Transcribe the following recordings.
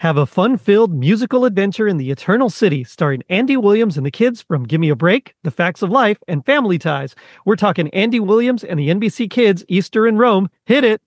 Have a fun-filled musical adventure in the Eternal City, starring Andy Williams and the kids from Gimme a Break, The Facts of Life, and Family Ties. We're talking Andy Williams and the NBC Kids, Easter in Rome. Hit it!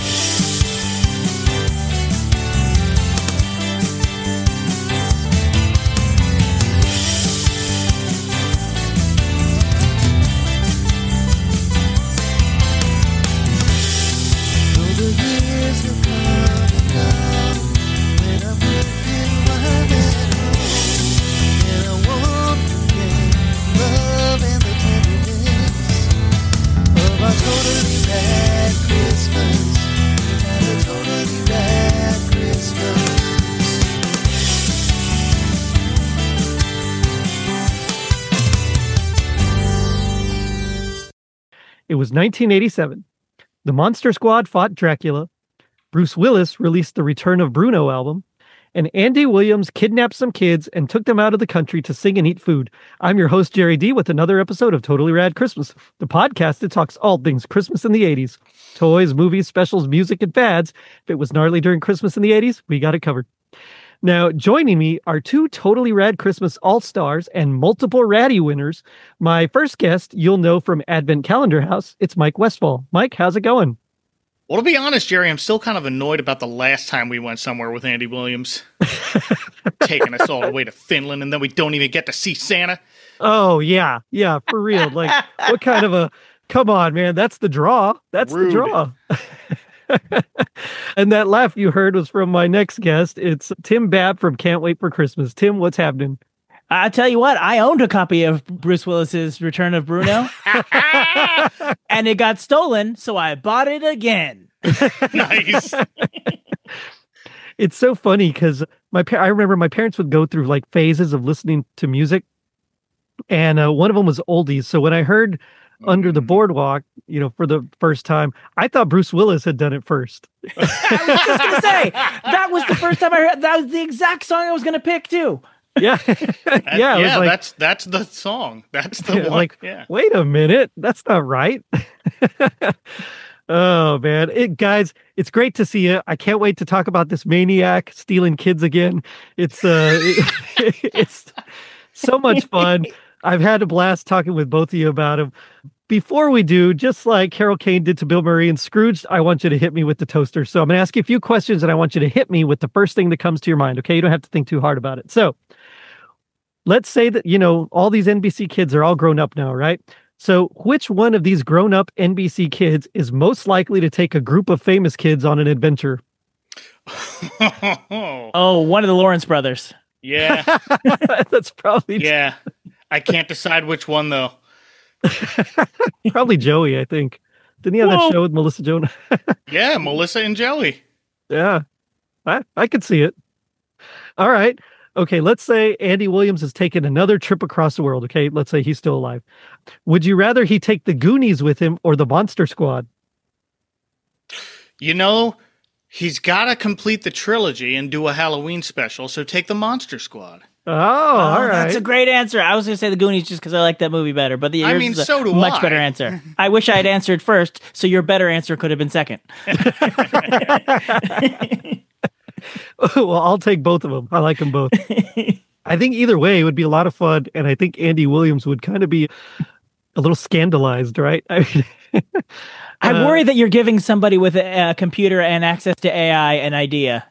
It was 1987. The Monster Squad fought Dracula. Bruce Willis released the Return of Bruno album. And Andy Williams kidnapped some kids and took them out of the country to sing and eat food. I'm your host, Jerry D, with another episode of Totally Rad Christmas, the podcast that talks all things Christmas in the 80s. Toys, movies, specials, music, and fads. If it was gnarly during Christmas in the 80s, we got it covered. Now, joining me are two Totally Rad Christmas All-Stars and multiple Ratty winners. My first guest, you'll know from Advent Calendar House. It's Mike Westfall. Mike, how's it going? Well, to be honest, Jerry, I'm still kind of annoyed about the last time we went somewhere with Andy Williams. Taking us all the way to Finland, and then we don't even get to see Santa. Oh, yeah. Yeah, for real. Like, what kind of a... Come on, man. That's the draw. That's Rude. The draw. And that laugh you heard was from my next guest. It's Tim Babb from Can't Wait for Christmas. Tim, what's happening? I tell you what, I owned a copy of Bruce Willis's Return of Bruno, and it got stolen, so I bought it again. Nice. It's so funny because I remember my parents would go through like phases of listening to music, and one of them was oldies. So when I heard Under the Boardwalk, for the first time, I thought Bruce Willis had done it first. I was just going to say, that was the first time I heard. That was the exact song I was going to pick too. Yeah. That's the song. That's the one. Like, wait a minute. That's not right. Oh, man. Guys, it's great to see you. I can't wait to talk about this maniac stealing kids again. It's it's so much fun. I've had a blast talking with both of you about him. Before we do, just like Carol Kane did to Bill Murray and Scrooge, I want you to hit me with the toaster. So I'm going to ask you a few questions, and I want you to hit me with the first thing that comes to your mind, okay? You don't have to think too hard about it. So let's say that, all these NBC kids are all grown up now, right? So which one of these grown-up NBC kids is most likely to take a group of famous kids on an adventure? Oh, one of the Lawrence brothers. Yeah. That's probably... Yeah. I can't decide which one, though. Probably Joey, I think. Didn't he have that show with Melissa Joan? Yeah, Melissa and Joey. Yeah, I could see it. All right. Okay, let's say Andy Williams has taken another trip across the world. Okay, let's say he's still alive. Would you rather he take the Goonies with him or the Monster Squad? He's got to complete the trilogy and do a Halloween special, so take the Monster Squad. Oh, all right. That's a great answer. I was going to say the Goonies just because I like that movie better, but so do much better answer. I wish I had answered first, so your better answer could have been second. Well, I'll take both of them. I like them both. I think either way it would be a lot of fun, and I think Andy Williams would kind of be a little scandalized, right? I worry that you're giving somebody with a computer and access to AI an idea.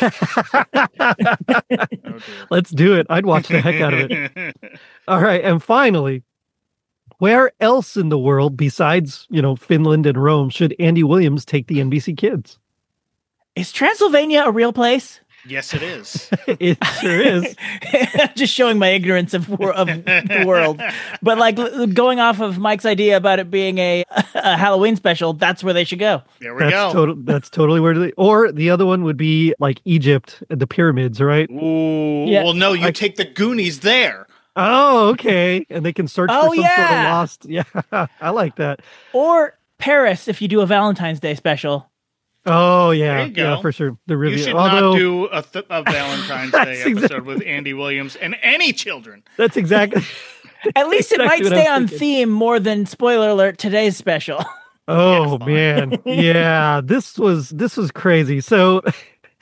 Let's do it. I'd watch the heck out of it. All right. And finally, where else in the world besides, Finland and Rome should Andy Williams take the NBC kids? Is Transylvania a real place? Yes, it is. It sure is. Just showing my ignorance of the world. But like going off of Mike's idea about it being a Halloween special, that's where they should go. There we go. That's totally where they... Or the other one would be like Egypt, the pyramids, right? Ooh. Yeah. Well, no, you take the Goonies there. Oh, okay. And they can search for some sort of lost... Yeah, I like that. Or Paris, if you do a Valentine's Day special. Oh, yeah. Yeah, for sure. You should not do a Valentine's Day episode with Andy Williams and any children. That's exactly... At least it might stay on theme more than, spoiler alert, today's special. Oh, man. Yeah, this was crazy. So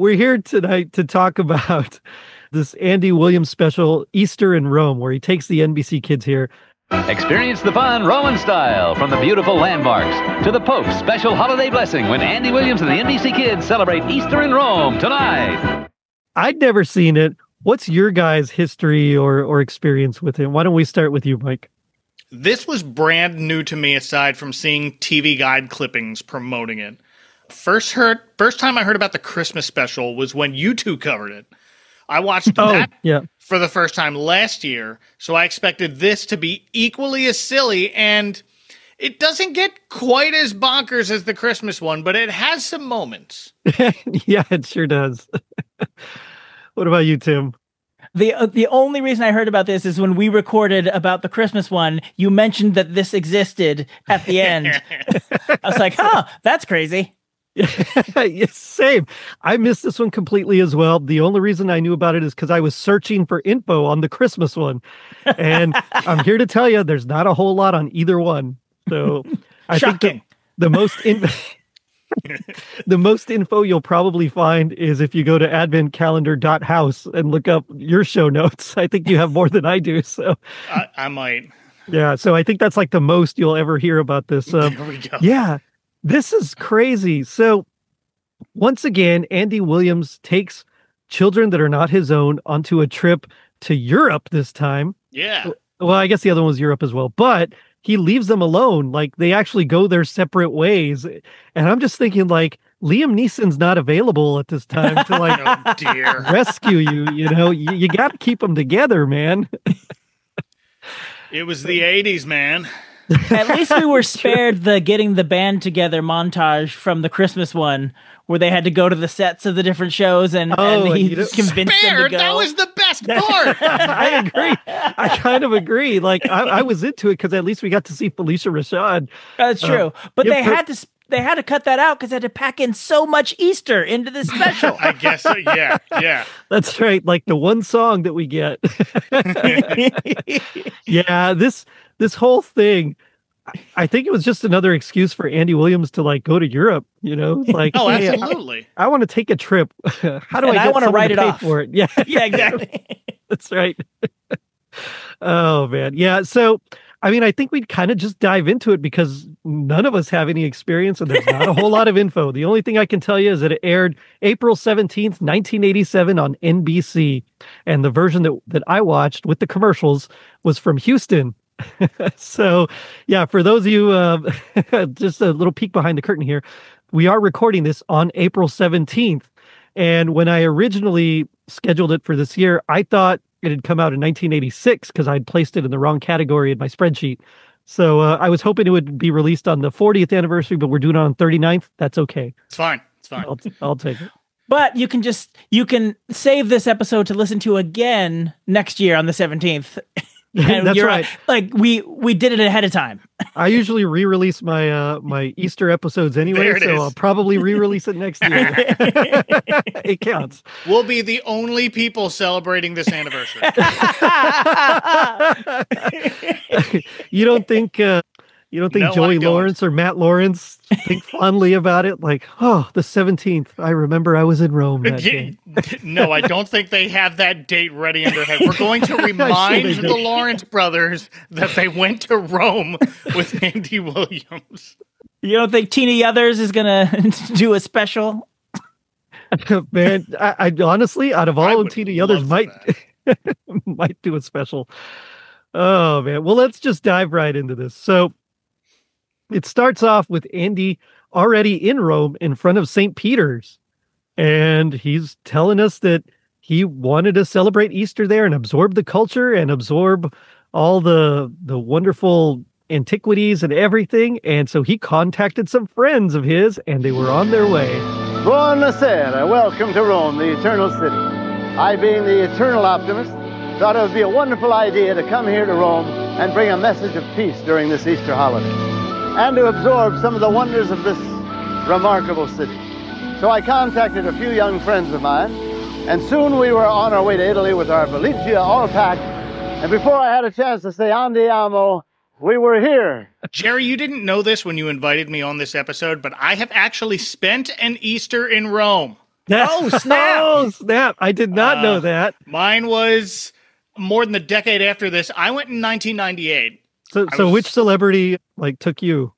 we're here tonight to talk about this Andy Williams special, Easter in Rome, where he takes the NBC kids here. Experience the fun Roman style, from the beautiful landmarks to the Pope's special holiday blessing when Andy Williams and the NBC kids celebrate Easter in Rome tonight. I'd never seen it. What's your guys' history or experience with it? Why don't we start with you, Mike? This was brand new to me, aside from seeing TV Guide clippings promoting it. First time I heard about the Christmas special was when you two covered it. I watched that for the first time last year, so I expected this to be equally as silly, and it doesn't get quite as bonkers as the Christmas one, but it has some moments. Yeah, it sure does. What about you, Tim? The only reason I heard about this is when we recorded about the Christmas one, you mentioned that this existed at the end. I was like, that's crazy. Yes, same. I missed this one completely as well. The only reason I knew about it is because I was searching for info on the Christmas one. And I'm here to tell you, there's not a whole lot on either one. So I think the most the most info you'll probably find is if you go to adventcalendar.house and look up your show notes. I think you have more than I do. So I might. Yeah. So I think that's like the most you'll ever hear about this. There we go. Yeah. This is crazy. So once again, Andy Williams takes children that are not his own onto a trip to Europe this time. Yeah. Well, I guess the other one was Europe as well, but he leaves them alone. Like, they actually go their separate ways. And I'm just thinking, like, Liam Neeson's not available at this time to like rescue you. You know, you got to keep them together, man. It was the 80s, man. At least we were spared the getting the band together montage from the Christmas one, where they had to go to the sets of the different shows and he convinced them to go. That was the best part. I agree. I kind of agree. Like, I was into it because at least we got to see Felicia Rashad. That's true. But they had to cut that out because they had to pack in so much Easter into this special. I guess so. Yeah. That's right. Like the one song that we get. Yeah, this whole thing, I think it was just another excuse for Andy Williams to like go to Europe, you know? Like, hey, absolutely. I want to take a trip. How do I want to write it off for it? Yeah. Yeah, exactly. That's right. Oh man. Yeah. So, I mean, I think we'd kind of just dive into it because none of us have any experience and there's not a whole lot of info. The only thing I can tell you is that it aired April 17th, 1987 on NBC. And the version that I watched with the commercials was from Houston. So, yeah, for those of you, just a little peek behind the curtain here, we are recording this on April 17th. And when I originally scheduled it for this year, I thought it had come out in 1986 because I'd placed it in the wrong category in my spreadsheet. So I was hoping it would be released on the 40th anniversary, but we're doing it on 39th. That's okay. It's fine. I'll take it. But you can save this episode to listen to again next year on the 17th. And that's right. Like we did it ahead of time. I usually re-release my my Easter episodes anyway, so I'll probably re-release it next year. It counts. We'll be the only people celebrating this anniversary. You don't think Joey Lawrence or Matt Lawrence think fondly about it? Like, oh, the 17th. I remember I was in Rome that day. No, I don't think they have that date ready in their head. We're going to remind the Lawrence brothers that they went to Rome with Andy Williams. You don't think Tina Yothers is going to do a special? Man, I honestly, out of all of Tina Yothers, might do a special. Oh, man. Well, let's just dive right into this. So, it starts off with Andy already in Rome in front of St. Peter's. And he's telling us that he wanted to celebrate Easter there and absorb the culture and absorb all the wonderful antiquities and everything. And so he contacted some friends of his and they were on their way. Buonasera. Welcome to Rome, the eternal city. I, being the eternal optimist, thought it would be a wonderful idea to come here to Rome and bring a message of peace during this Easter holiday, and to absorb some of the wonders of this remarkable city. So I contacted a few young friends of mine, and soon we were on our way to Italy with our valigia all packed, and before I had a chance to say andiamo, we were here. Jerry, you didn't know this when you invited me on this episode, but I have actually spent an Easter in Rome. Oh, snap. Oh, snap. I did not know that. Mine was more than a decade after this. I went in 1998. So which celebrity took you?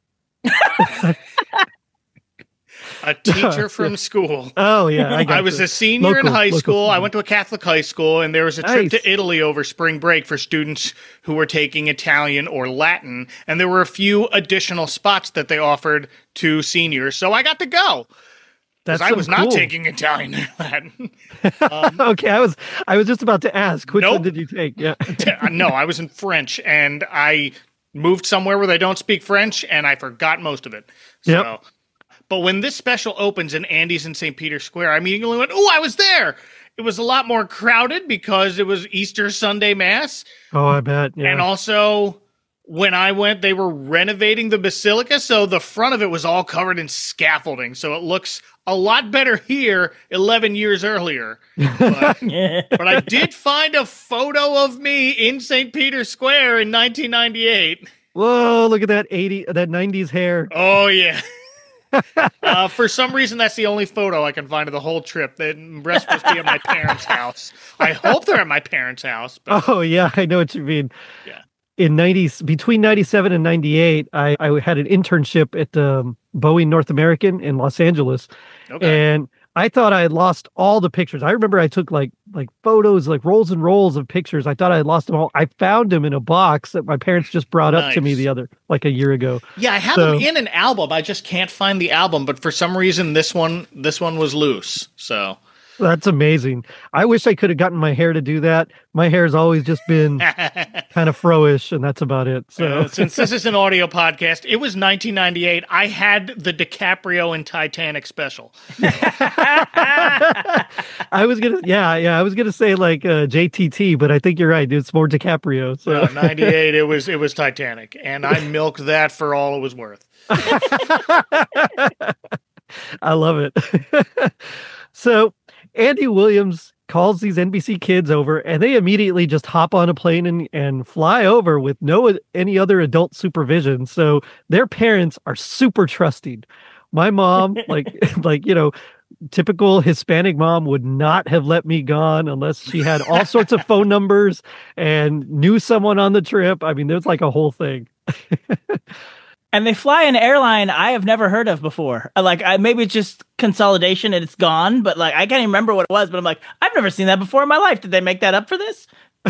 A teacher from school. Oh, yeah. I was a senior in high school. I went to a Catholic high school, and there was a trip to Italy over spring break for students who were taking Italian or Latin. And there were a few additional spots that they offered to seniors. So I got to go. Because I was not taking Italian or Latin. Okay, I was just about to ask, which one did you take? Yeah. No, I was in French, and I moved somewhere where they don't speak French, and I forgot most of it. So, but when this special opens in Andy's in St. Peter's Square, I immediately went, "Oh, I was there!" It was a lot more crowded because it was Easter Sunday Mass. Oh, I bet. Yeah. And also, when I went, they were renovating the basilica, so the front of it was all covered in scaffolding. So it looks a lot better here 11 years earlier. But I did find a photo of me in St. Peter's Square in 1998. Whoa, look at that 90s hair. Oh, yeah. For some reason, that's the only photo I can find of the whole trip. The rest must be at my parents' house. I hope they're at my parents' house. But... Oh, yeah, I know what you mean. Yeah. Between 97 and 98, I had an internship at Boeing North American in Los Angeles. Okay. And I thought I had lost all the pictures. I remember I took like photos, rolls and rolls of pictures. I thought I had lost them all. I found them in a box that my parents just brought up to me a year ago. Yeah, I have them in an album. I just can't find the album, but for some reason this one was loose. So that's amazing. I wish I could have gotten my hair to do that. My hair has always just been kind of fro-ish, and that's about it. So since this is an audio podcast, it was 1998. I had the DiCaprio and Titanic special. I was gonna say JTT, but I think you're right. It's more DiCaprio. So no, 98, it was Titanic, and I milked that for all it was worth. I love it. So Andy Williams calls these NBC kids over, and they immediately just hop on a plane and fly over with any other adult supervision. So their parents are super trusting. My mom, typical Hispanic mom, would not have let me gone unless she had all sorts of phone numbers and knew someone on the trip. I mean, there's a whole thing. And they fly an airline I have never heard of before. Maybe it's just consolidation and it's gone, but I can't even remember what it was. But I'm I've never seen that before in my life. Did they make that up for this?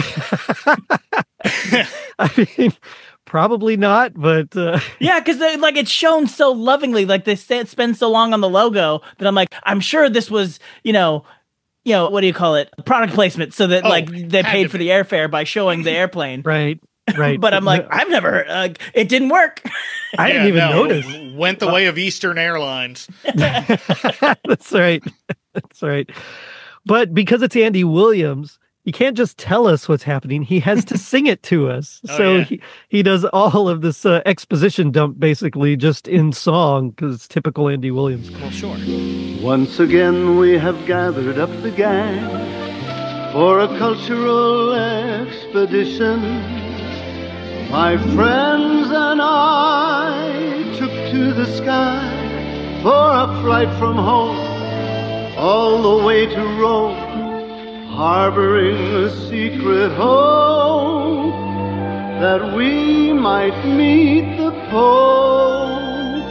I mean, probably not, but yeah, because it's shown so lovingly. They spend so long on the logo that I'm sure this was what do you call it? Product placement, so that they paid for the airfare by showing the airplane. Right. But I'm I've never heard. It didn't work. I didn't even notice. Went the way of Eastern Airlines. That's right. That's right. But because it's Andy Williams, he can't just tell us what's happening. He has to sing it to us. He does all of this exposition dump basically just in song because it's typical Andy Williams. Well, sure. Once again we have gathered up the gang for a cultural expedition. My friends and I took to the sky for a flight from home, all the way to Rome, harboring a secret hope that we might meet the Pope.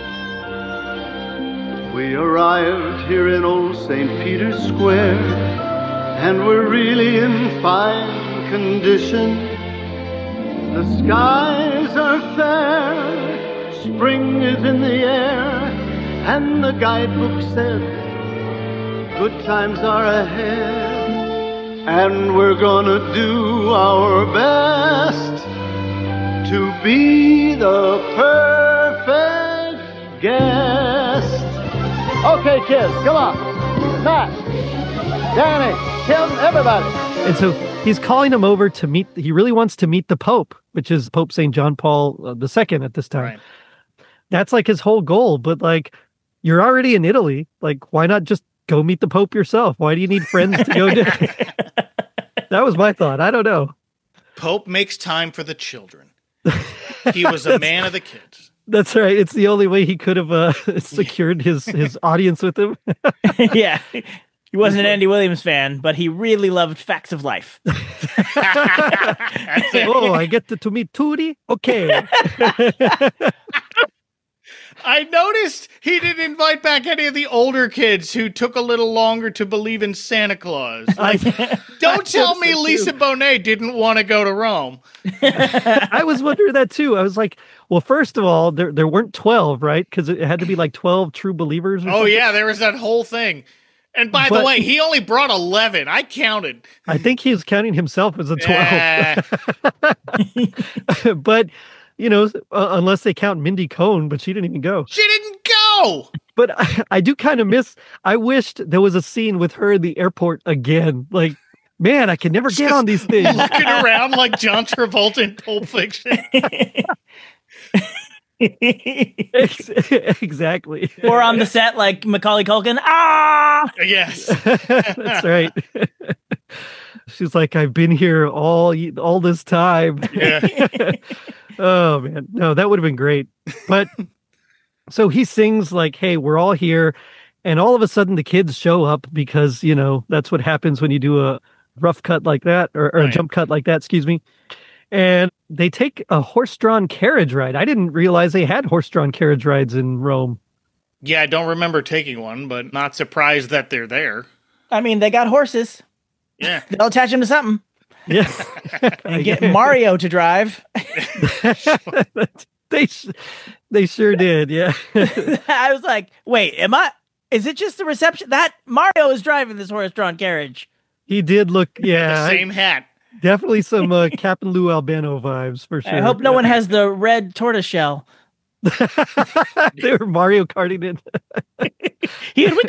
We arrived here in old St. Peter's Square, and we're really in fine condition. The skies are fair, spring is in the air, and the guidebook said, good times are ahead. And we're gonna do our best to be the perfect guest. Okay, kids, come on. Matt, Danny, Kim, everybody. And so he's calling him over to meet, he really wants to meet the Pope, which is Pope St. John Paul II at this time. Right. That's his whole goal. But you're already in Italy. Why not just go meet the Pope yourself? Why do you need friends to go do? That was my thought. I don't know. Pope makes time for the children. He was a man of the kids. That's right. It's the only way he could have secured his audience with him. Yeah. He wasn't an Andy Williams fan, but he really loved Facts of Life. Oh, I get to meet Tootie? Okay. I noticed he didn't invite back any of the older kids who took a little longer to believe in Santa Claus. Like, don't tell me Lisa Bonet didn't want to go to Rome. I was wondering that too. I was like, well, first of all, there weren't 12, right? Because it had to be like 12 true believers. Or something. Yeah, there was that whole thing. And by the way, he only brought 11. I counted. I think he was counting himself as a 12. But, unless they count Mindy Cohn, but she didn't even go. She didn't go! But I do kind of I wished there was a scene with her in the airport again. Like, man, I can never get on these things. Looking around like John Travolta in Pulp Fiction. Exactly. Or on the set like Macaulay Culkin. Ah! Yes. That's right. She's like, I've been here all this time. Yeah. Oh, man. No, that would have been great. But so he sings like, hey, we're all here. And all of a sudden the kids show up because, that's what happens when you do a rough cut like that or a jump cut like that, excuse me. And they take a horse-drawn carriage ride. I didn't realize they had horse-drawn carriage rides in Rome. Yeah, I don't remember taking one, but not surprised that they're there. I mean, they got horses. Yeah. They'll attach them to something. Yeah. And get Mario to drive. They sure did, yeah. I was like, wait, is it just the reception? That Mario is driving this horse-drawn carriage. He did look, yeah. The same hat. Definitely some Captain Lou Albano vibes, for sure. I hope no one has the red tortoise shell. They were Mario Karting in. Here we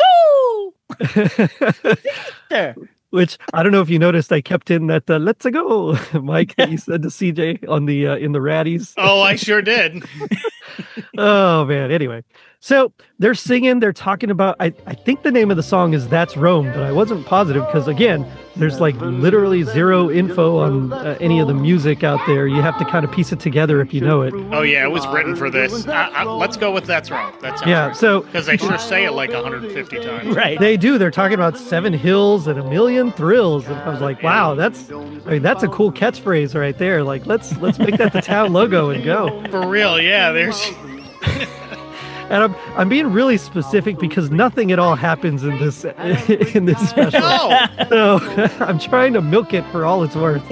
go! Which, I don't know if you noticed, I kept in that let's go, Mike, that you said to CJ on the in the Raddies. Oh, I sure did. Oh, man. Anyway, so they're singing, they're talking about, I think the name of the song is That's Rome, but I wasn't positive because, again, there's like literally zero info on any of the music out there. You have to kind of piece it together if you know it. Oh, yeah, it was written for this. Let's go with That's Rome. That sounds right. So because they sure say it like 150 times. Right. They do. They're talking about 7 hills and 1,000,000 thrills. And I was like, wow, that's a cool catchphrase right there. Like, let's make that the town logo and go. For real, yeah. There's. And I'm being really specific because nothing at all happens in this special. No. So I'm trying to milk it for all it's worth.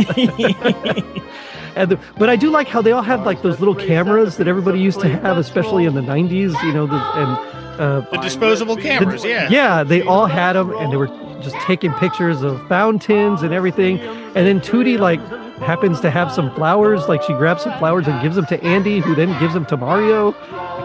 But I do like how they all have like those little cameras that everybody used to have, especially in the 90s. The disposable cameras, yeah. Yeah, they all had them, and they were just taking pictures of fountains and everything. And then Tootie happens to have some flowers. Like she grabs some flowers and gives them to Andy, who then gives them to Mario.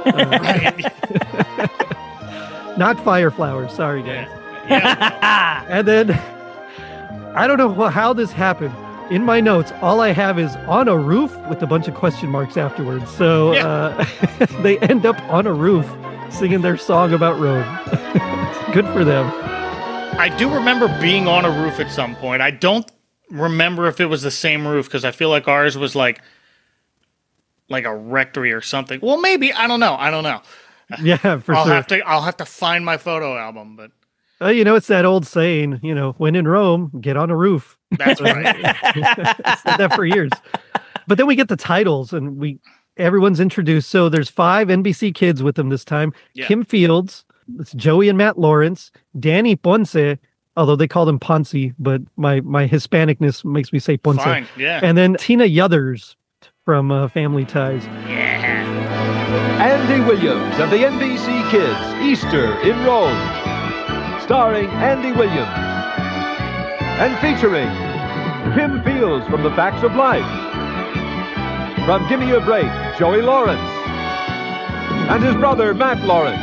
Not fire flowers, sorry guys. Yeah. And then I don't know how this happened. In my notes, all I have is on a roof with a bunch of question marks afterwards. So they end up on a roof singing their song about Rome. Good for them. I do remember being on a roof at some point. I don't remember if it was the same roof because I feel like ours was like a rectory or something. Well, maybe. I don't know. Yeah, for sure. I'll have to find my photo album, but it's that old saying, when in Rome, get on a roof. That's right. I've said that for years. But then we get the titles and everyone's introduced. So there's 5 NBC kids with them this time. Yeah. Kim Fields, it's Joey and Matt Lawrence, Danny Ponce, although they called him Ponce, but my Hispanicness makes me say Ponce. Fine, yeah. And then Tina Yothers from Family Ties. Yeah. Andy Williams and the NBC Kids, Easter in Rome. Starring Andy Williams. And featuring Kim Fields from The Facts of Life. From Gimme a Break, Joey Lawrence. And his brother, Matt Lawrence.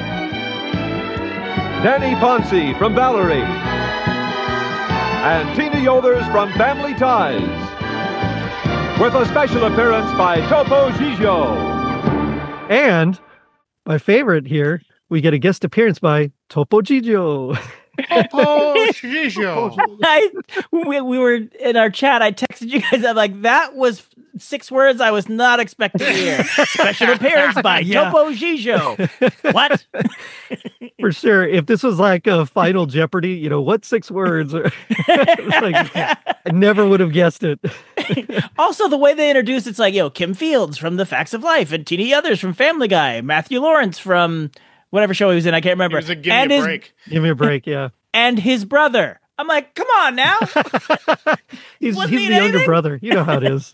Danny Ponce from Valerie. And Tina Yothers from Family Ties. With a special appearance by Topo Gigio. And my favorite here, we get a guest appearance by Topo Gigio. Topo Gigio. We were in our chat. I texted texted you guys. I'm like, that was 6 words I was not expecting to hear. Special appearance by Topo Gigio. What? For sure. If this was like a Final Jeopardy, what 6 words? I never would have guessed it. Also, the way they introduced it's like, Kim Fields from The Facts of Life and Tina Yothers from Family Guy, Matthew Lawrence from whatever show he was in, I can't remember. It was a Give Me a Break. Give Me a Break, yeah. And his brother. I'm like, come on now. he's the younger brother. You know how it is.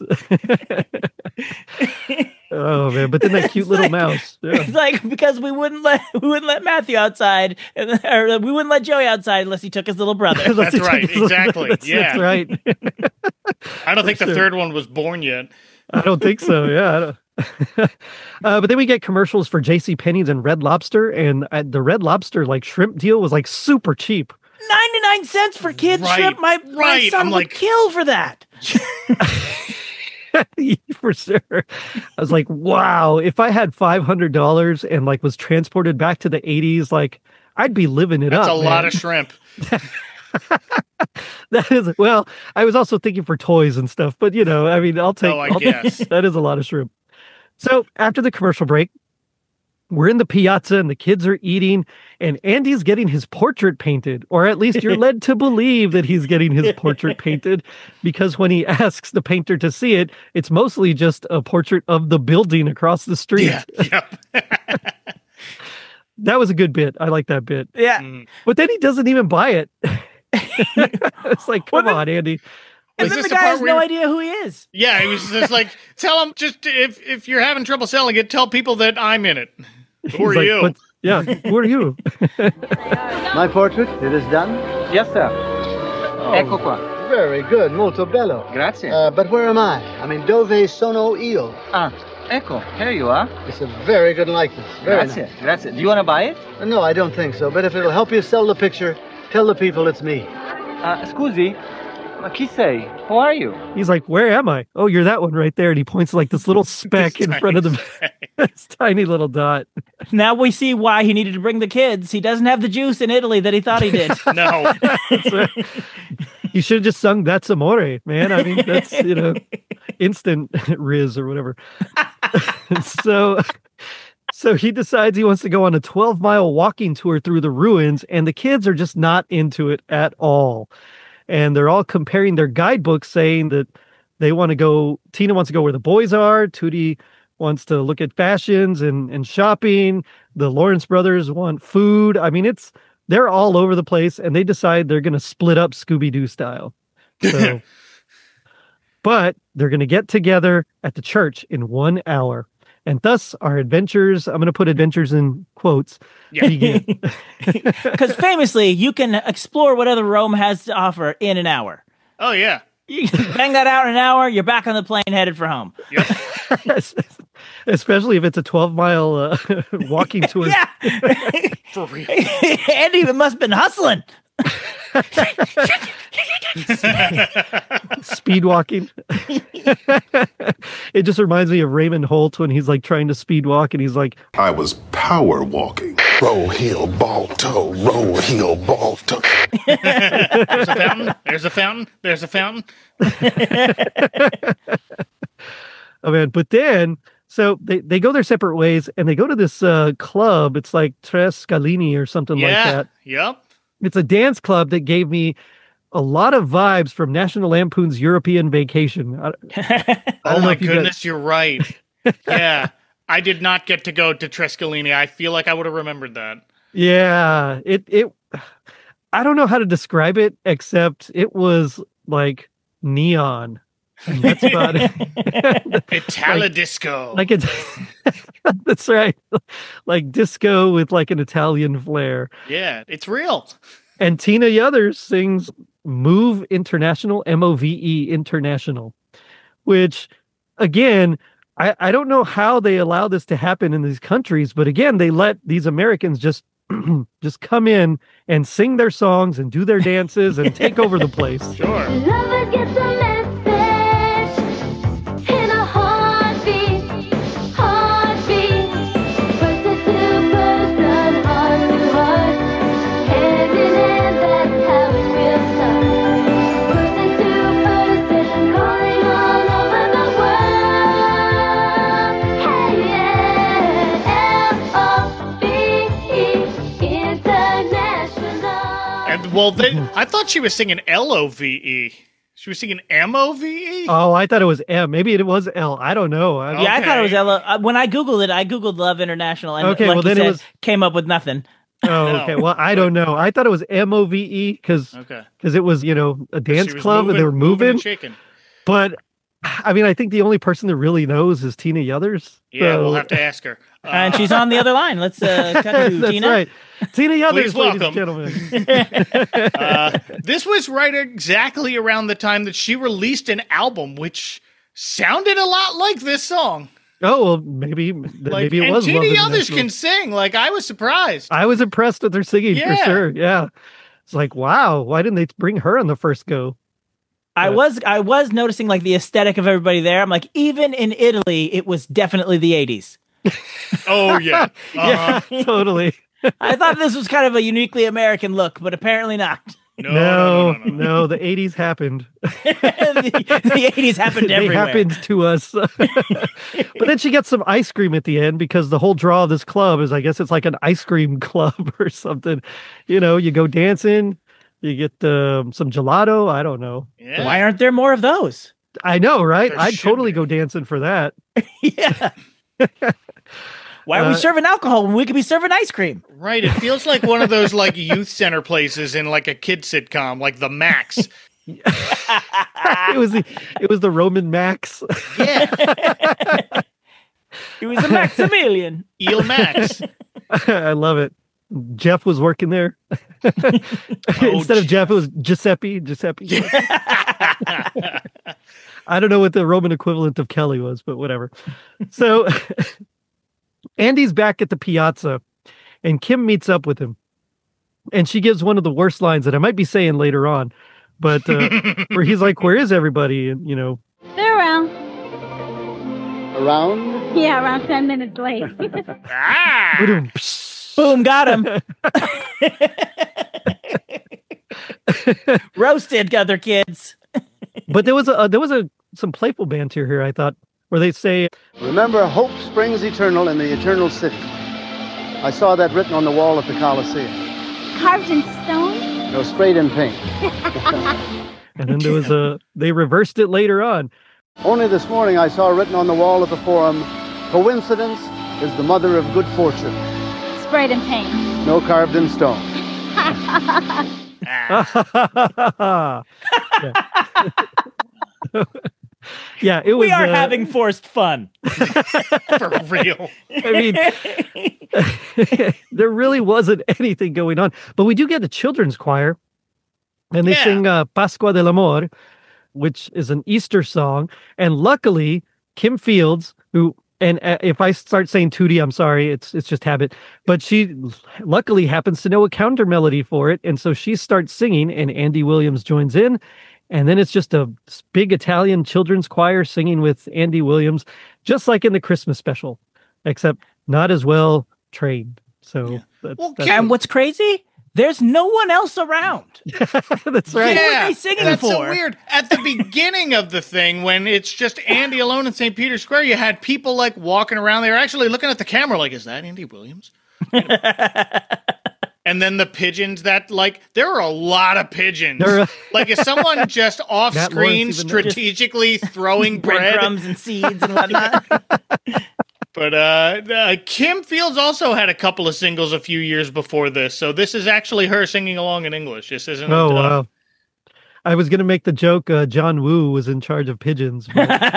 Oh man! But then that cute little mouse. Yeah. It's like because we wouldn't let Matthew outside, or we wouldn't let Joey outside unless he took his little brother. That's right. Exactly. That's right. I don't think the third one was born yet. I don't think so. Yeah. But then we get commercials for JCPenney's and Red Lobster, and the Red Lobster shrimp deal was super cheap. 99 cents for kids shrimp. My son would kill for that. For sure. I was like, wow, if I had $500 and was transported back to the 80s, I'd be living it up. That's a lot of shrimp. That is, well, I was also thinking for toys and stuff, but I'll take. I guess that is a lot of shrimp. So after the commercial break, we're in the piazza and the kids are eating, and Andy's getting his portrait painted, or at least you're led to believe that he's getting his portrait painted, because when he asks the painter to see it, it's mostly just a portrait of the building across the street. Yeah. That was a good bit. I like that bit. Yeah. But then he doesn't even buy it. It's like, come on, Andy. And then the guy has no idea who he is. Yeah, he was just like, tell him, just if you're having trouble selling it, tell people that I'm in it. Who are you? Yeah, who are you? My portrait, it is done? Yes, sir. Ecco qua. Very good, molto bello. Grazie. But where am I? I'm in Dove sono io. Ah, ecco, here you are. It's a very good likeness. Very Grazie, nice. grazie. Do you want to buy it? No, I don't think so. But if it'll help you sell the picture, tell the people it's me. Scusi, ma chi sei? Who are you? He's like, where am I? Oh, you're that one right there. And he points this little speck in front of this tiny little dot. Now we see why he needed to bring the kids. He doesn't have the juice in Italy that he thought he did. No. You should have just sung That's Amore, man. I mean, that's, instant Riz or whatever. So he decides he wants to go on a 12-mile walking tour through the ruins, and the kids are just not into it at all. And they're all comparing their guidebooks, saying that they want to go. Tina wants to go where the boys are. Tootie wants to look at fashions and shopping. The Lawrence brothers want food. I mean, they're all over the place, and they decide they're going to split up Scooby-Doo style. So, but they're going to get together at the church in 1 hour. And thus our adventures, I'm going to put adventures in quotes, begin. Because famously, you can explore whatever Rome has to offer in an hour. Oh, yeah. You bang that out in an hour, you're back on the plane headed for home. Yep. Especially if it's a 12-mile walking tour. Yeah. For real. Andy must have been hustling. Speed walking. It just reminds me of Raymond Holt when he's trying to speed walk and he's like, I was power walking. Roll heel, ball toe, roll heel, ball toe. There's a fountain. There's a fountain. There's a fountain. Oh man, but then so they go their separate ways and they go to this club. It's like Tres Scalini or something like that. Yep. It's a dance club that gave me a lot of vibes from National Lampoon's European Vacation. Oh my goodness, you're right. Yeah. I did not get to go to Tres Scalini. I feel like I would have remembered that. Yeah. It I don't know how to describe it, except it was like neon. And that's about it. Italo-disco. Like it's that's right. Like disco with an Italian flair. Yeah, it's real. And Tina Yothers sings Move International, MOVE International, which again, I don't know how they allow this to happen in these countries, but again, they let these Americans just come in and sing their songs and do their dances and take over the place. Sure. Lovers get the message in a heartbeat, person to person, heart to heart, hand in hand, that's how it will start. Person to person, call Well, I thought she was singing Love. She was singing Move. Oh, I thought it was M. Maybe it was L. I don't know. Yeah, I thought it was L. When I Googled it, I Googled Love International, and okay, like well, then it came up with nothing. Oh, okay. Well, I don't know. I thought it was MOVE because it was, a dance club and they were moving and shaking. But I mean, I think the only person that really knows is Tina Yothers. Yeah, so. We'll have to ask her. And she's on the other line. Let's cut to That's Tina. Right. Tina Yothers, Please ladies welcome. and gentlemen. This was right exactly around the time that she released an album, which sounded a lot like this song. Oh, well, maybe it was. And Tina Yothers can sing. Like, I was surprised. I was impressed with her singing for sure. Yeah. It's like, wow, why didn't they bring her on the first go? I was noticing like the aesthetic of everybody there. I'm like, even in Italy, it was definitely the 80s. Oh, yeah. Yeah, totally. I thought this was kind of a uniquely American look, but apparently not. No, the 80s happened. the 80s happened everywhere. They happened to us. But then she gets some ice cream at the end because the whole draw of this club is, I guess it's like an ice cream club or something. You go dancing, you get some gelato. I don't know. Yeah. Why aren't there more of those? I know, right? There I'd totally be. go dancing for that. Yeah. Why are we serving alcohol when we could be serving ice cream? Right. It feels like one of those like youth center places in like a kid sitcom, like the Max. It was the Roman Max. Yeah. It was a Maximilian. Eel Max. I love it. Jeff was working there. Instead of Jeff, it was Giuseppe. I don't know what the Roman equivalent of Kelly was, but whatever. So Andy's back at the piazza and Kim meets up with him. And she gives one of the worst lines that I might be saying later on, but where he's like, where is everybody? And, They're around. Around? Yeah, around 10 minutes late. Boom, got him. Roasted, other kids. But there was some playful banter here, I thought, where they say, Remember, hope springs eternal in the eternal city. I saw that written on the wall at the Coliseum. Carved in stone? No, sprayed in paint. and then there was they reversed it later on. Only this morning I saw written on the wall at the Forum, coincidence is the mother of good fortune. Sprayed in paint. No, carved in stone. Yeah, it was. We are having forced fun. For real. I mean, there really wasn't anything going on, but we do get a children's choir, and they sing Pasqua del Amor, which is an Easter song. And luckily, Kim Fields, who, and if I start saying Tootie, I'm sorry, it's just habit, but she luckily happens to know a counter melody for it. And so she starts singing, and Andy Williams joins in. And then it's just a big Italian children's choir singing with Andy Williams, just like in the Christmas special, except not as well trained. So, and what's crazy? There's no one else around. That's right. What are they singing that's for? so weird. At the beginning of the thing, when it's just Andy alone in St. Peter's Square, you had people like walking around. They were actually looking at the camera like, is that Andy Williams? And then the pigeons that, like, there are a lot of pigeons. Like, is someone just off screen strategically throwing breadcrumbs and seeds and whatnot? But Kim Fields also had a couple of singles a few years before this. So this is actually her singing along in English. This isn't. Oh, wow. I was going to make the joke John Woo was in charge of pigeons.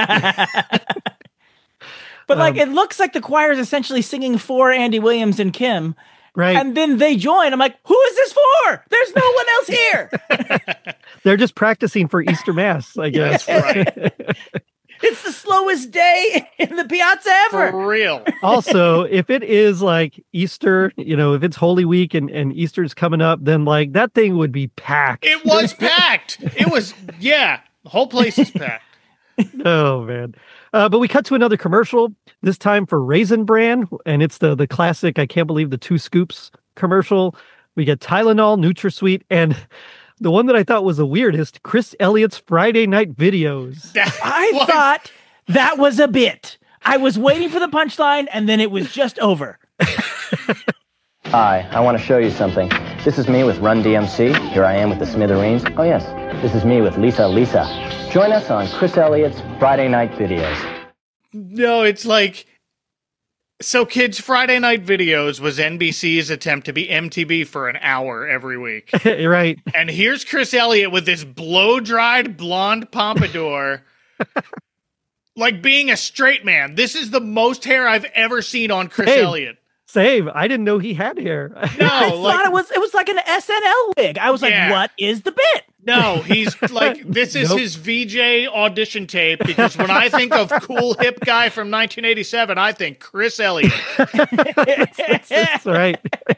But like, it looks like the choir is essentially singing for Andy Williams and Kim. Right. And then they join. I'm like, who is this for? There's no one else here. They're just practicing for Easter Mass, I guess. Right. It's the slowest day in the piazza ever. For real. Also, if it is like Easter, if it's Holy Week and Easter's coming up, then like that thing would be packed. It was packed. It was, the whole place is packed. Oh, man. But we cut to another commercial, this time for Raisin Bran, and it's the classic, I can't believe the 2 scoops commercial. We get Tylenol, NutraSweet, and the one that I thought was the weirdest, Chris Elliott's Friday Night Videos. I thought that was a bit. I was waiting for the punchline, and then it was just over. Hi, I want to show you something. This is me with Run DMC. Here I am with the Smithereens. Oh yes, this is me with Lisa. Join us on Chris Elliott's Friday Night Videos. No, it's like... So, kids, Friday Night Videos was NBC's attempt to be MTV for an hour every week. Right. And here's Chris Elliott with this blow-dried blonde pompadour. Like being a straight man. This is the most hair I've ever seen on Chris Elliott. Same. I didn't know he had hair. No, I thought it was like an SNL wig. I was like, what is the bit? No, he's like, this is his VJ audition tape, because when I think of cool hip guy from 1987, I think Chris Elliott. That's right.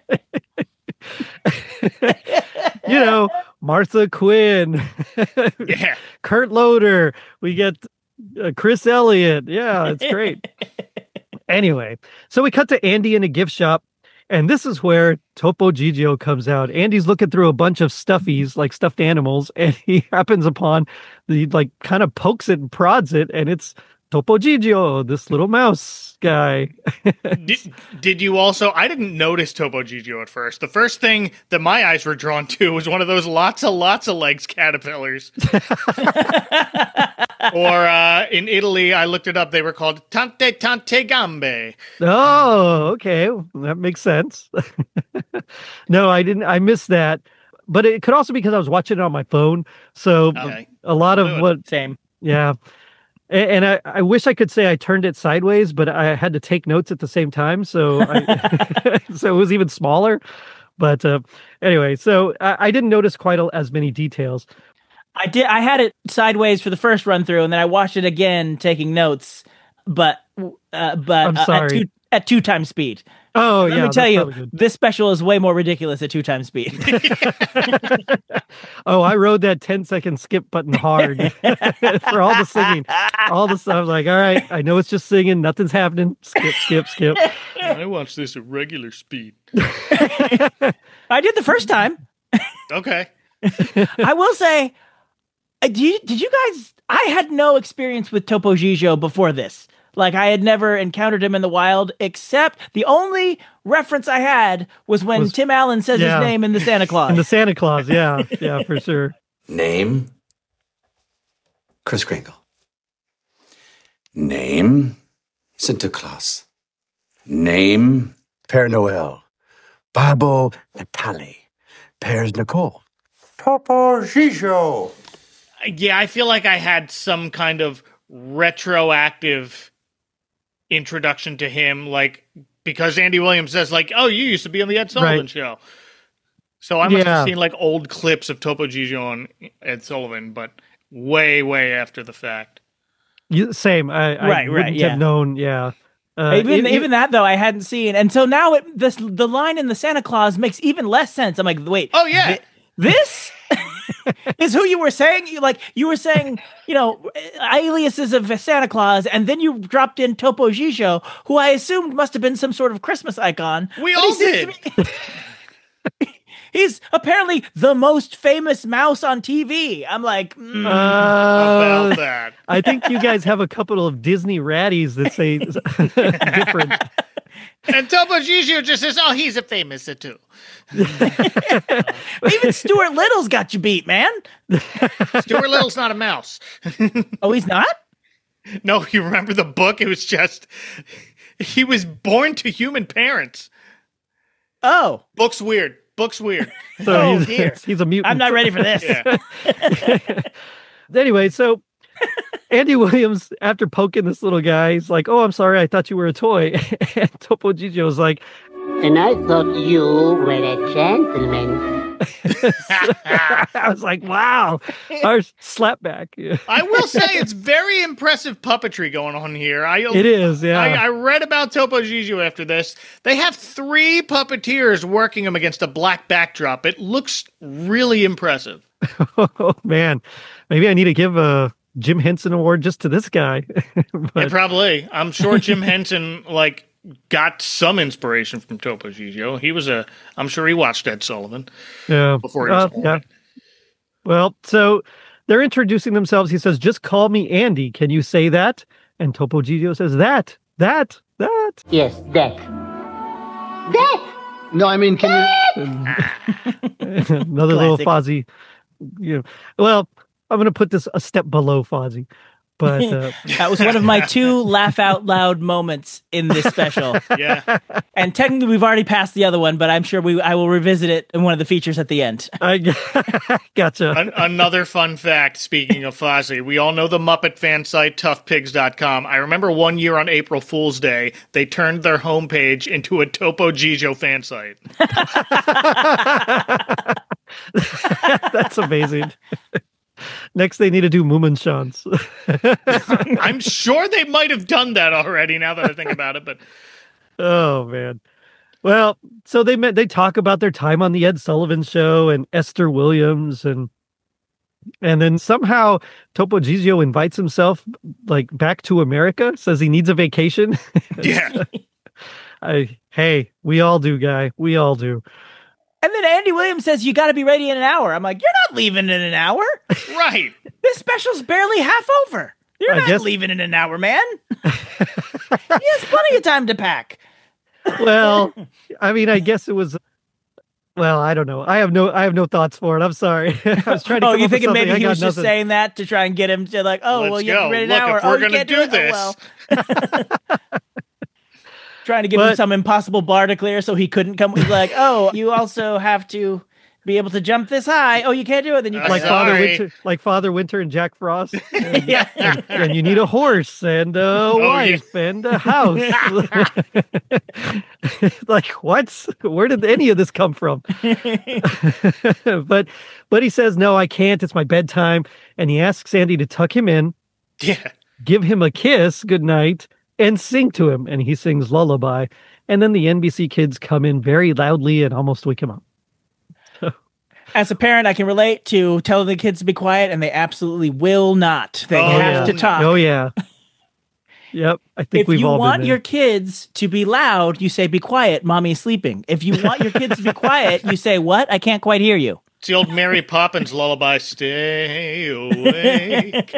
You know, Martha Quinn. Yeah. Kurt Loder. We get Chris Elliott. Yeah, it's great. Anyway, so we cut to Andy in a gift shop, and this is where Topo Gigio comes out. Andy's looking through a bunch of stuffies, like stuffed animals, and he happens upon kind of pokes it and prods it, and it's Topo Gigio, this little mouse guy. Did you also... I didn't notice Topo Gigio at first. The first thing that my eyes were drawn to was one of those lots of legs caterpillars. Or in Italy, I looked it up, they were called tante gambe. Oh, okay. That makes sense. No, I didn't. I missed that. But it could also be because I was watching it on my phone. So a lot of what... Same. Yeah. And I wish I could say I turned it sideways, but I had to take notes at the same time. So so it was even smaller. But anyway, so I didn't notice quite as many details. I did. I had it sideways for the first run through, and then I watched it again, taking notes, but I'm sorry. At 2 times speed. Oh, Let me tell you, this special is way more ridiculous at 2 times speed. Oh, I rode that 10-second skip button hard for all the singing, all the stuff. I was like, all right, I know it's just singing, nothing's happening. Skip. I watched this at regular speed. I did the first time. Okay. I will say, did you guys? I had no experience with Topo Gigio before this. Like, I had never encountered him in the wild, except the only reference I had was when Tim Allen says his name in the Santa Claus. In the Santa Claus, yeah, for sure. Name? Kris Kringle. Name? Santa Claus. Name? Père Noël. Babbo Natale. Père Nicole. Topo Gigio. Yeah, I feel like I had some kind of retroactive introduction to him, like, because Andy Williams says, like, oh, you used to be on the Ed Sullivan show. So I must have seen like old clips of Topo Gigio on Ed Sullivan, but way after the fact. Same. I wouldn't have known. Yeah. Even that though I hadn't seen, and so now the line in the Santa Claus makes even less sense. I'm like, wait. Oh yeah, this is who you were saying. You were saying, aliases of Santa Claus, and then you dropped in Topo Gigio, who I assumed must have been some sort of Christmas icon. We all did. He's apparently the most famous mouse on TV. I'm like, about that. I think you guys have a couple of Disney ratties that say different. And Topo Gigio just says, oh, he's a famous too. Even Stuart Little's got you beat, man. Stuart Little's not a mouse. Oh, he's not? No, you remember the book? It was just, he was born to human parents. Oh. Book's weird. So he's a mutant. I'm not ready for this. Anyway, so Andy Williams, after poking this little guy, he's like, oh, I'm sorry, I thought you were a toy. And Topo Gigio was like, and I thought you were a gentleman. I was like, wow, our slapback. I will say it's very impressive puppetry going on here. It is, yeah. I read about Topo Gigio after this. They have 3 puppeteers working him against a black backdrop. It looks really impressive. Oh, man. Maybe I need to give a Jim Henson Award just to this guy. Yeah, probably. I'm sure Jim Henson, got some inspiration from Topo Gigio. I'm sure he watched Ed Sullivan. Yeah. Before he was born. Yeah. Well, so they're introducing themselves. He says, just call me Andy. Can you say that? And Topo Gigio says, that. Yes, that. No, I mean, can you? Another little Fozzie. Well, I'm going to put this a step below Fozzie. But that was one of my 2 laugh out loud moments in this special. Yeah. And technically we've already passed the other one, but I'm sure I will revisit it in one of the features at the end. I gotcha. Another fun fact, speaking of Fozzie, we all know the Muppet fan site, toughpigs.com. I remember one year on April Fool's Day, they turned their homepage into a Topo Gigio fan site. That's amazing. Next, they need to do Moominshans. I'm sure they might have done that already now that I think about it, but oh man. Well, so they talk about their time on the Ed Sullivan Show and Esther Williams and then somehow Topo Gigio invites himself like back to America, says he needs a vacation. Yeah. Hey, we all do, guy. We all do. And then Andy Williams says, you got to be ready in an hour. I'm like, you're not leaving in an hour. Right. This special's barely half over. You're not leaving in an hour, man. He has plenty of time to pack. Well, I mean, I guess it was. Well, I don't know. I have no thoughts for it. I'm sorry. I was trying to. Oh, you thinking maybe he was just saying that to try and get him to like, oh, let's you're ready in an Look, hour. if we're you gonna can't do it? this. Oh, well. Trying to give him some impossible bar to clear so he couldn't come. He's like, oh, you also have to be able to jump this high. Oh, you can't do it. Then you like Father Winter and Jack Frost. And, and you need a horse and a wife and a house. Like what? Where did any of this come from? But he says, no, I can't. It's my bedtime. And he asks Andy to tuck him in. Yeah. Give him a kiss goodnight and sing to him. And he sings Lullaby. And then the NBC kids come in very loudly and almost wake him up. As a parent, I can relate to telling the kids to be quiet, and they absolutely will not. They have to talk. Oh, yeah. Yep. I think we've all been there. If you want your kids to be loud, you say, be quiet, mommy's sleeping. If you want your kids to be quiet, you say, what? I can't quite hear you. It's the old Mary Poppins lullaby, stay awake.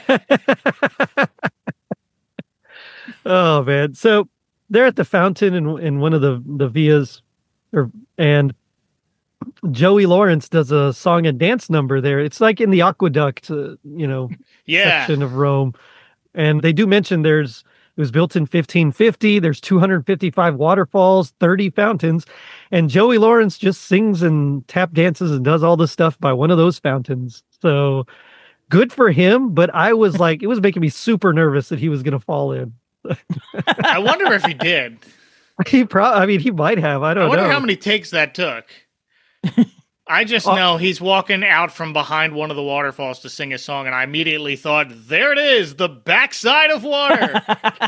Oh, man. So they're at the fountain in one of the villas, and Joey Lawrence does a song and dance number there. It's like in the aqueduct, section of Rome. And they do mention it was built in 1550. There's 255 waterfalls, 30 fountains. And Joey Lawrence just sings and tap dances and does all this stuff by one of those fountains. So good for him. But I was like, it was making me super nervous that he was going to fall in. I wonder if he did. He might have. I don't know. I wonder how many takes that took. I just know he's walking out from behind one of the waterfalls to sing a song, and I immediately thought, there it is, the backside of water.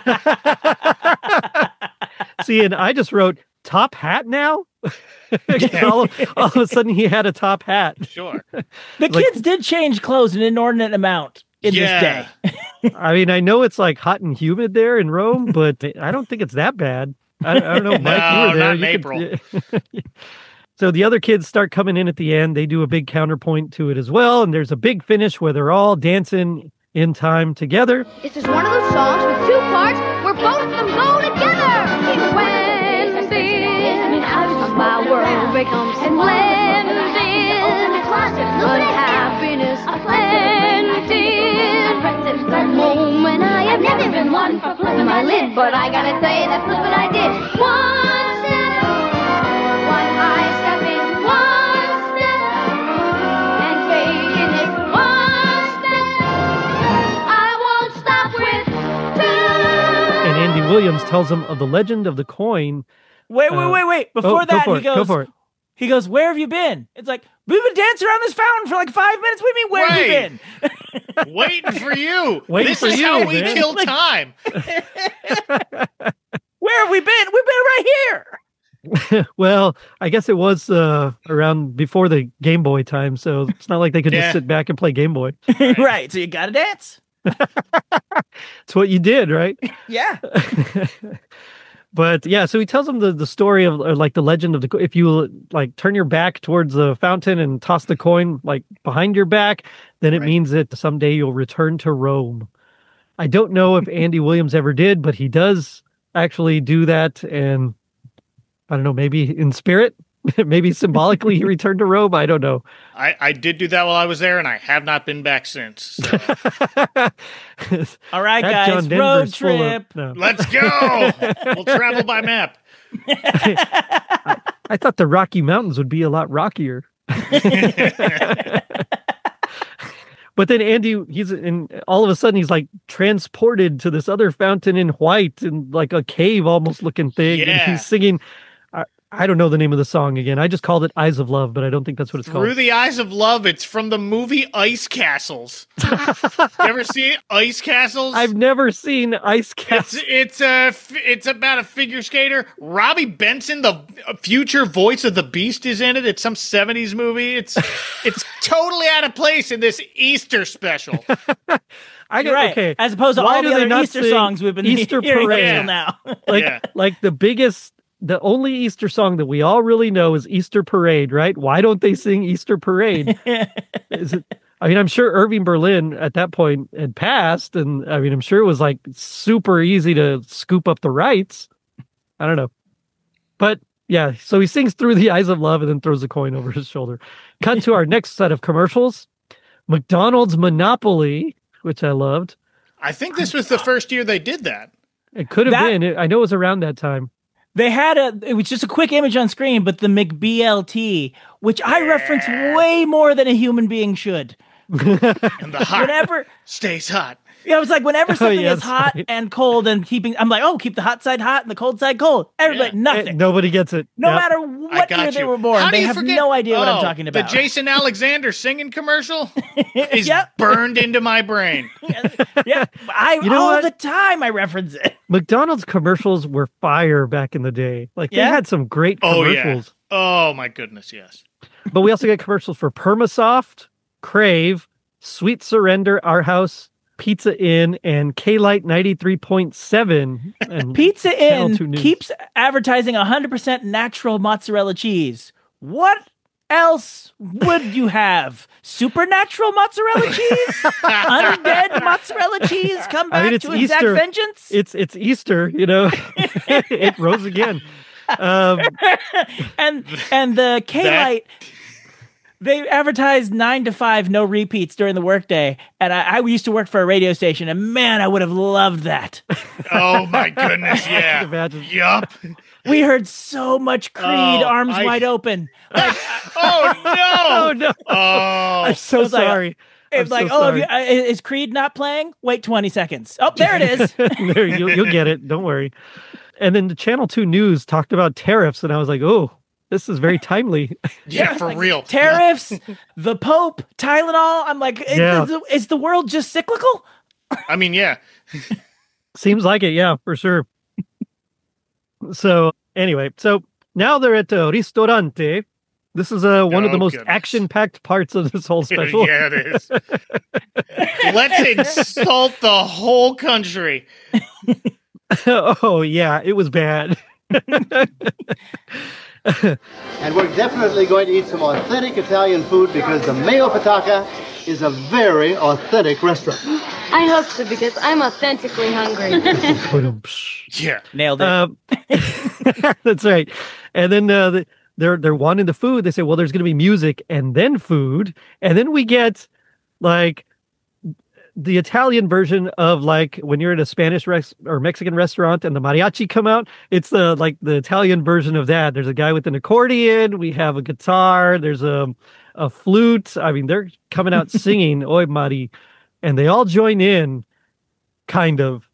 See, and I just wrote, top hat now? all of a sudden, he had a top hat. Sure. The kids did change clothes an inordinate amount in this day. I mean, I know it's like hot and humid there in Rome, but I don't think it's that bad. I don't know, Mike, you were there. Not in April. So the other kids start coming in at the end. They do a big counterpoint to it as well. And there's a big finish where they're all dancing in time together. This is one of those songs with 2 parts where both of them go together. When sin out of my world becomes blended, unhappiness ended. The moment I have never been one for flipping my lid, but I gotta tell you that flipping I did. One step, one high step in, one step, and taking it one step. I won't stop with 2. And Andy Williams tells them of the legend of the coin. Wait. Before that, go for it. He goes, where have you been? It's like, we've been dancing around this fountain for like 5 minutes. What do you mean, where have you been? Waiting for you. This is how we kill time. Where have we been? We've been right here. Well, I guess it was around before the Game Boy time, so it's not like they could just sit back and play Game Boy. Right, so you gotta dance. It's what you did, right? Yeah. But yeah, so he tells them the story of like the legend of if you like turn your back towards the fountain and toss the coin like behind your back, then it means that someday you'll return to Rome. I don't know if Andy Williams ever did, but he does actually do that. And I don't know, maybe in spirit, maybe symbolically he returned to Rome. I don't know. I did do that while I was there, and I have not been back since. So. All right, That guys, John road Denver's full of- trip. no. Let's go. We'll travel by map. I thought the Rocky Mountains would be a lot rockier. But then Andy, he's in all of a sudden he's like transported to this other fountain in white and like a cave almost looking thing. Yeah. And he's singing. I don't know the name of the song again. I just called it Eyes of Love, but I don't think that's what it's Through called. the Eyes of Love. It's from the movie Ice Castles. You ever see Ice Castles? I've never seen Ice Castles. It's about a figure skater. Robbie Benson, the future voice of the Beast, is in it. It's some 70s movie. It's totally out of place in this Easter special. You're right. Okay. As opposed to Why all do the they other not Easter sing songs we've been Easter hearing Parade? until now. Like the only Easter song that we all really know is Easter Parade, right? Why don't they sing Easter Parade? I'm sure Irving Berlin at that point had passed, and I'm sure it was like super easy to scoop up the rights. I don't know. But yeah, so he sings Through the Eyes of Love and then throws a coin over his shoulder. Cut to our next set of commercials. McDonald's Monopoly, which I loved. I think this was the first year they did that. It could have been. I know it was around that time. They had it was just a quick image on screen, but the McBLT, which I reference way more than a human being should. And the hot stays hot. Yeah, it was like whenever something yeah, is hot right. and cold and I'm like, keep the hot side hot and the cold side cold. Everybody, nothing. Nobody gets it. No Yep. matter what year they were born, How do they you have forget- no idea what I'm talking about. The Jason Alexander singing commercial is burned into my brain. Yeah, You know all what? the time I reference it. McDonald's commercials were fire back in the day. Like they Yeah? had some great Oh, commercials. yeah. Oh, my goodness, yes. But we also get commercials for Permasoft, Crave, Sweet Surrender, Our House, Pizza Inn, and K-Light 93.7. And Pizza Channel 2 Inn News. keeps advertising 100% natural mozzarella cheese. What else would you have? Supernatural mozzarella cheese? Undead mozzarella cheese? Come back it's to exact Easter. vengeance? It's Easter, it rose again. And the K-Light, they advertised 9 to 5, no repeats during the workday. And I used to work for a radio station, and man, I would have loved that. Oh, my goodness, yeah. Imagine. Yup. We heard so much Creed, arms wide open. Like, Oh, no. Oh, no. Oh. I'm so It's like- sorry. it's I'm like, so sorry. is Creed not playing? Wait 20 seconds. Oh, there it is. There, you'll get it. Don't worry. And then the Channel 2 News talked about tariffs, and I was like, oh, this is very timely. Yeah, for real. Tariffs, the Pope, Tylenol. I'm like, Yeah. is the world just cyclical? I mean, yeah. Seems like it, yeah, for sure. So anyway, so now they're at Ristorante. This is one of the Oh, most goodness. action-packed parts of this whole special. Yeah, it is. Let's insult the whole country. Oh yeah, it was bad. And we're definitely going to eat some authentic Italian food because the Mayo Patacca is a very authentic restaurant. I hope so because I'm authentically hungry. Yeah. Nailed it. That's right. And then they're wanting the food. They say, well, there's going to be music and then food, and then we get like the Italian version of like when you're at a Spanish or Mexican restaurant and the mariachi come out. It's the Italian version of that. There's a guy with an accordion. We have a guitar. There's a flute. I mean, they're coming out singing "Oi Mari," and they all join in, kind of.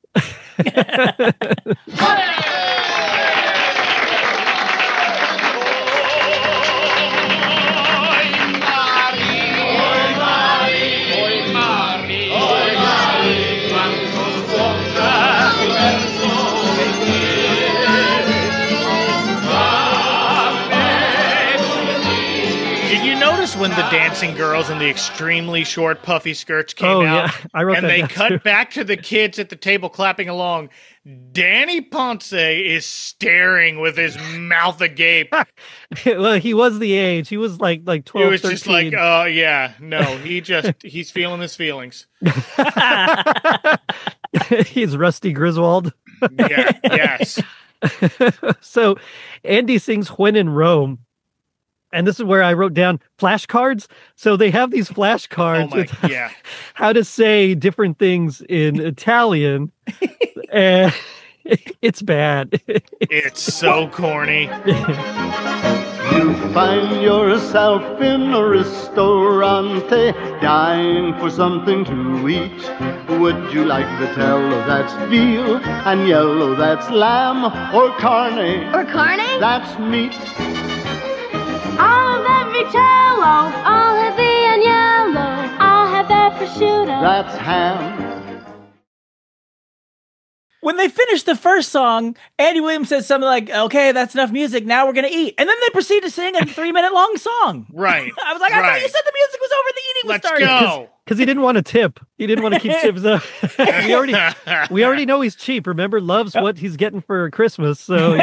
Did you notice when the dancing girls in the extremely short puffy skirts came Oh, out? yeah. I wrote and that they down, cut too. back to the kids at the table clapping along. Danny Ponce is staring with his mouth agape. Well, he was the age. He was like 12, He was 13. just like, oh, yeah, no, he's feeling his feelings. He's Rusty Griswold. Yeah, yes. So Andy sings When in Rome. And this is where I wrote down flashcards. So they have these flashcards with how to say different things in Italian. And it's bad. It's so corny. You find yourself in a ristorante, dying for something to eat. Would you like vitello? That's veal, and yellow, that's lamb, or carne? Or carne? That's meat. I'll have that vitello. I'll have the agnello. I'll have that prosciutto. That's ham. When they finish the first song, Andy Williams says something like, okay, that's enough music. Now we're going to eat. And then they proceed to sing a 3-minute long song. Right. I was like, I thought you said the music was over, the eating was starting. Let's go. Because he didn't want to tip. He didn't want to keep tips up. we already know he's cheap. Remember, loves what he's getting for Christmas. So,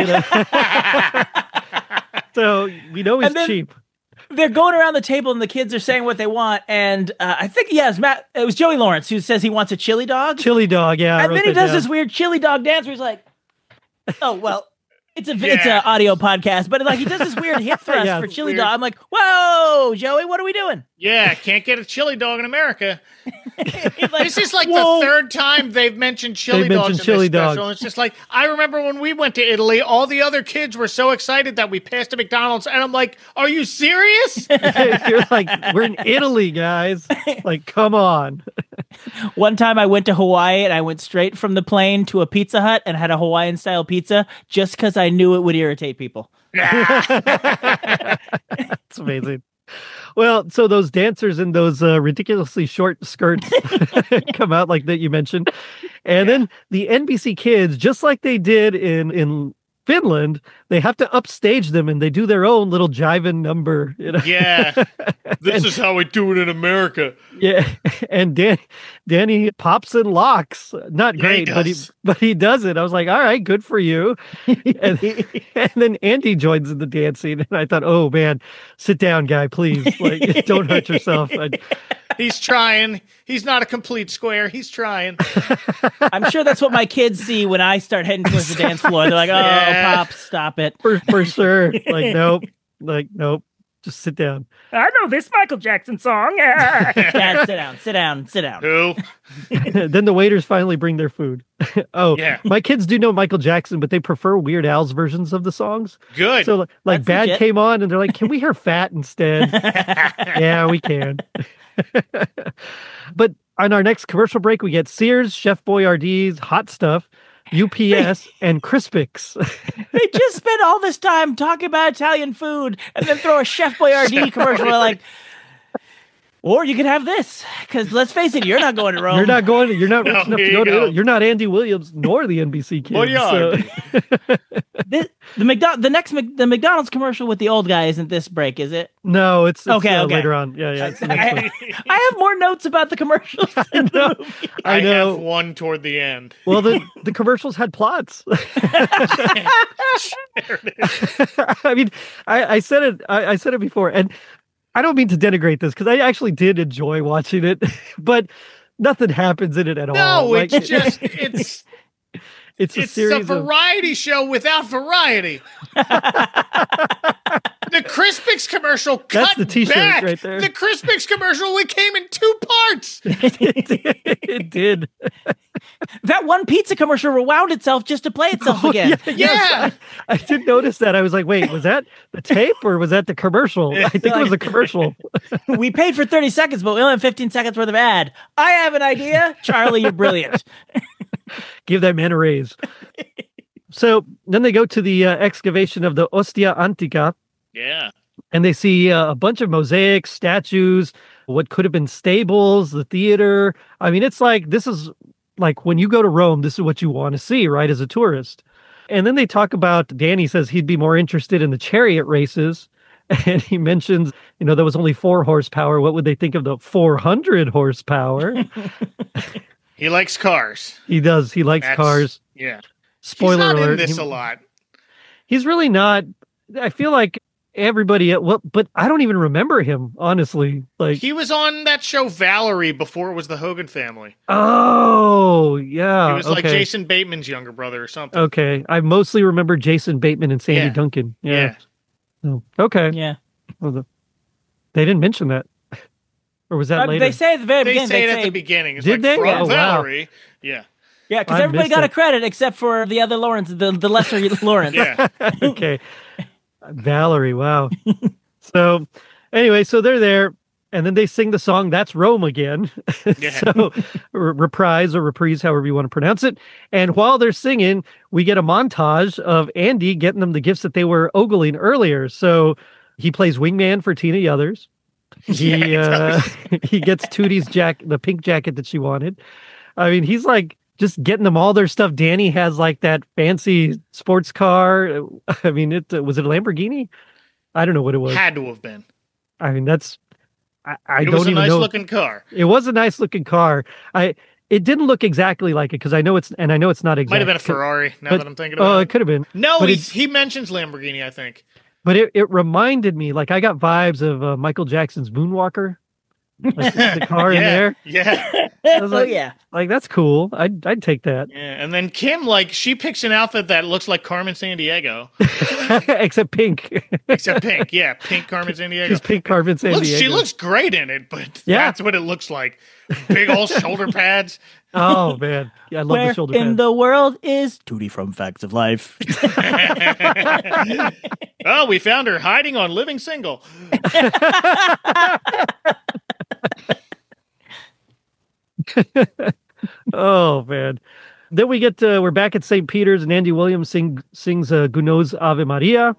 so we know he's cheap. They're going around the table and the kids are saying what they want. And I think, it was Joey Lawrence who says he wants a chili dog. Chili dog, yeah. And then he does this weird chili dog dance where he's like, oh, well, it's an audio podcast, but like he does this weird hip thrust for chili dog. I'm like, whoa, Joey, what are we doing? Yeah, can't get a chili dog in America. This is like the third time they've mentioned chili dogs in this special. It's just like, I remember when we went to Italy, all the other kids were so excited that we passed a McDonald's, and I'm like, are you serious? You're like, we're in Italy, guys. Like, come on. One time I went to Hawaii, and I went straight from the plane to a Pizza Hut and had a Hawaiian-style pizza just because I knew it would irritate people. That's amazing. Well, so those dancers in those ridiculously short skirts come out like that you mentioned. And then the NBC Kids, just like they did in Finland, they have to upstage them and they do their own little jiving number. Yeah. This is how we do it in America. Yeah. And Danny pops and locks. Not great, but he does it. I was like, all right, good for you. and then Andy joins in the dancing. And I thought, oh man, sit down, guy, please. Like, don't hurt yourself. He's trying. He's not a complete square. He's trying. I'm sure that's what my kids see when I start heading towards the dance floor. They're like, oh, Pops, stop it. For sure. Like, nope. Just sit down. I know this Michael Jackson song. Dad, sit down. Who? Then the waiters finally bring their food. Oh, yeah. My kids do know Michael Jackson, but they prefer Weird Al's versions of the songs. Good. So like Bad legit. Came on and they're like, can we hear Fat instead? Yeah, we can. But on our next commercial break, we get Sears, Chef Boyardee's, Hot Stuff, UPS, and Crispix. They just spent all this time talking about Italian food and then throw a Chef Boyardee commercial like, or you could have this, because let's face it, you're not going to Rome. You're not rich enough to go to Italy. You're not Andy Williams nor the NBC Kids. The McDonald's commercial with the old guy isn't this break, is it? No, it's okay. Later on. Yeah, it's the next one. I have more notes about the commercials. I know. Have one toward the end. Well, the commercials had plots. I mean, I said it. I said it before, and I don't mean to denigrate this because I actually did enjoy watching it, but nothing happens in it at all. No, it's just it's a series of variety show without variety. The Crispix commercial cut That's the t-shirt back. Right there. The Crispix commercial came in 2 parts. It did. That one pizza commercial rewound itself just to play itself again. Yeah. I did notice that. I was like, wait, was that the tape or was that the commercial? I think it was a commercial. We paid for 30 seconds, but we only have 15 seconds worth of ad. I have an idea. Charlie, you're brilliant. Give that man a raise. So then they go to the excavation of the Ostia Antica. Yeah. And they see a bunch of mosaics, statues, what could have been stables, the theater. I mean, it's like, this is like when you go to Rome, this is what you want to see, right, as a tourist. And then they talk about, Danny says he'd be more interested in the chariot races. And he mentions, there was only 4 horsepower. What would they think of the 400 horsepower? He likes cars. He does. He likes cars. Yeah. Spoiler alert. He's not alert. in this a lot. He's really not. I feel like everybody. Well, but I don't even remember him, honestly. Like he was on that show Valerie before it was the Hogan Family. Oh, yeah. He was like Jason Bateman's younger brother or something. Okay. I mostly remember Jason Bateman and Sandy Duncan. Yeah. Oh, okay. Yeah. Well, they didn't mention that. Or was that later? They say at the very beginning. They say it at the beginning. It's did like, they? From Oh, Valerie. wow. Yeah. Yeah, because everybody got a credit except for the other Lawrence, the lesser Lawrence. Yeah. Okay. Valerie, wow. So anyway, so they're there, and then they sing the song That's Rome again. So reprise, however you want to pronounce it. And while they're singing, we get a montage of Andy getting them the gifts that they were ogling earlier. So he plays wingman for Tina Yothers. He gets Tootie's the pink jacket that she wanted. I mean, he's like just getting them all their stuff. Danny has like that fancy sports car. I mean, was it a Lamborghini? I don't know what it was. Had to have been. I mean, that's I it don't was a even nice know. looking car. It was a nice looking car. It didn't look exactly like it because I know it's not exactly. Might have been a Ferrari. Now that I'm thinking about it. Oh, it could have been. No, but he mentions Lamborghini, I think. But it reminded me, like I got vibes of Michael Jackson's Moonwalker. Like the car in there. Yeah. I was like, like that's cool. I'd take that. Yeah. And then Kim, like, she picks an outfit that looks like Carmen Sandiego. Except pink. Except pink. Yeah. Pink Carmen Sandiego. Just pink Carmen Sandiego. She looks great in it, but that's what it looks like. Big old shoulder pads. Oh man. Yeah, I love the shoulder pads. In the world is Tootie from Facts of Life. Oh, we found her hiding on Living Single. Oh man. Then we're back at St. Peter's and Andy Williams sings Gounod's Ave Maria.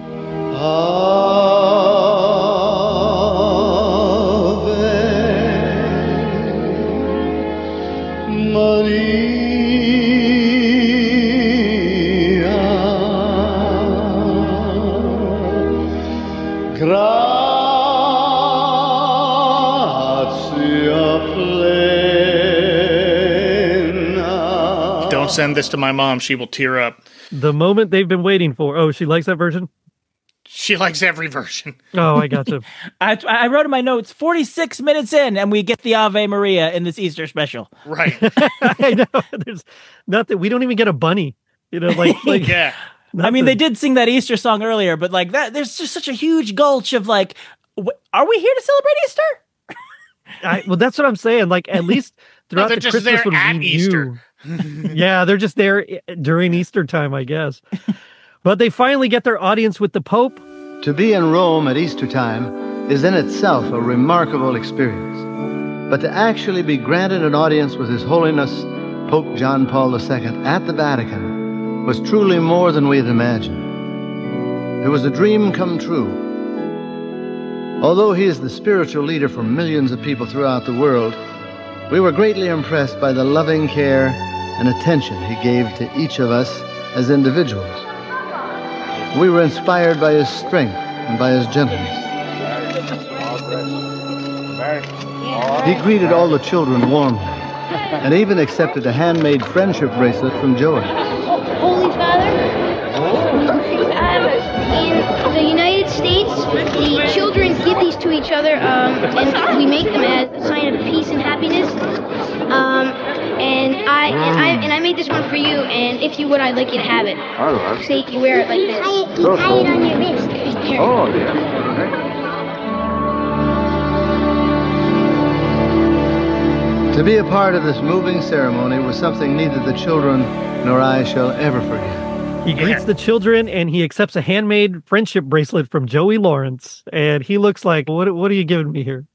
Don't send this to my mom. She will tear up. The moment they've been waiting for. Oh, she likes that version? She likes every version. Oh, I got you. I wrote in my notes 46 minutes in, and we get the Ave Maria in this Easter special. Right. I know. There's nothing. We don't even get a bunny. You know, like yeah. I mean, they did sing that Easter song earlier, but like that, there's just such a huge gulch of like, are we here to celebrate Easter? Well, that's what I'm saying. Like, at least throughout the just Christmas there when at we Easter. Yeah, they're just there during Easter time, I guess. But they finally get their audience with the Pope. To be in Rome at Easter time is in itself a remarkable experience. But to actually be granted an audience with His Holiness Pope John Paul II at the Vatican was truly more than we had imagined. It was a dream come true. Although he is the spiritual leader for millions of people throughout the world, we were greatly impressed by the loving care and attention he gave to each of us as individuals. We were inspired by his strength and by his gentleness. He greeted all the children warmly and even accepted a handmade friendship bracelet from Joey. Holy Father, in the United States, the children give these to each other, and we make them as a sign of peace and happiness. And I made this one for you, and if you would, I'd like you to have it. All right. Say you wear it like this. So Tie it on your wrist. Oh, yeah. To be a part of this moving ceremony was something neither the children nor I shall ever forget. He greets the children and he accepts a handmade friendship bracelet from Joey Lawrence. And he looks like, what are you giving me here?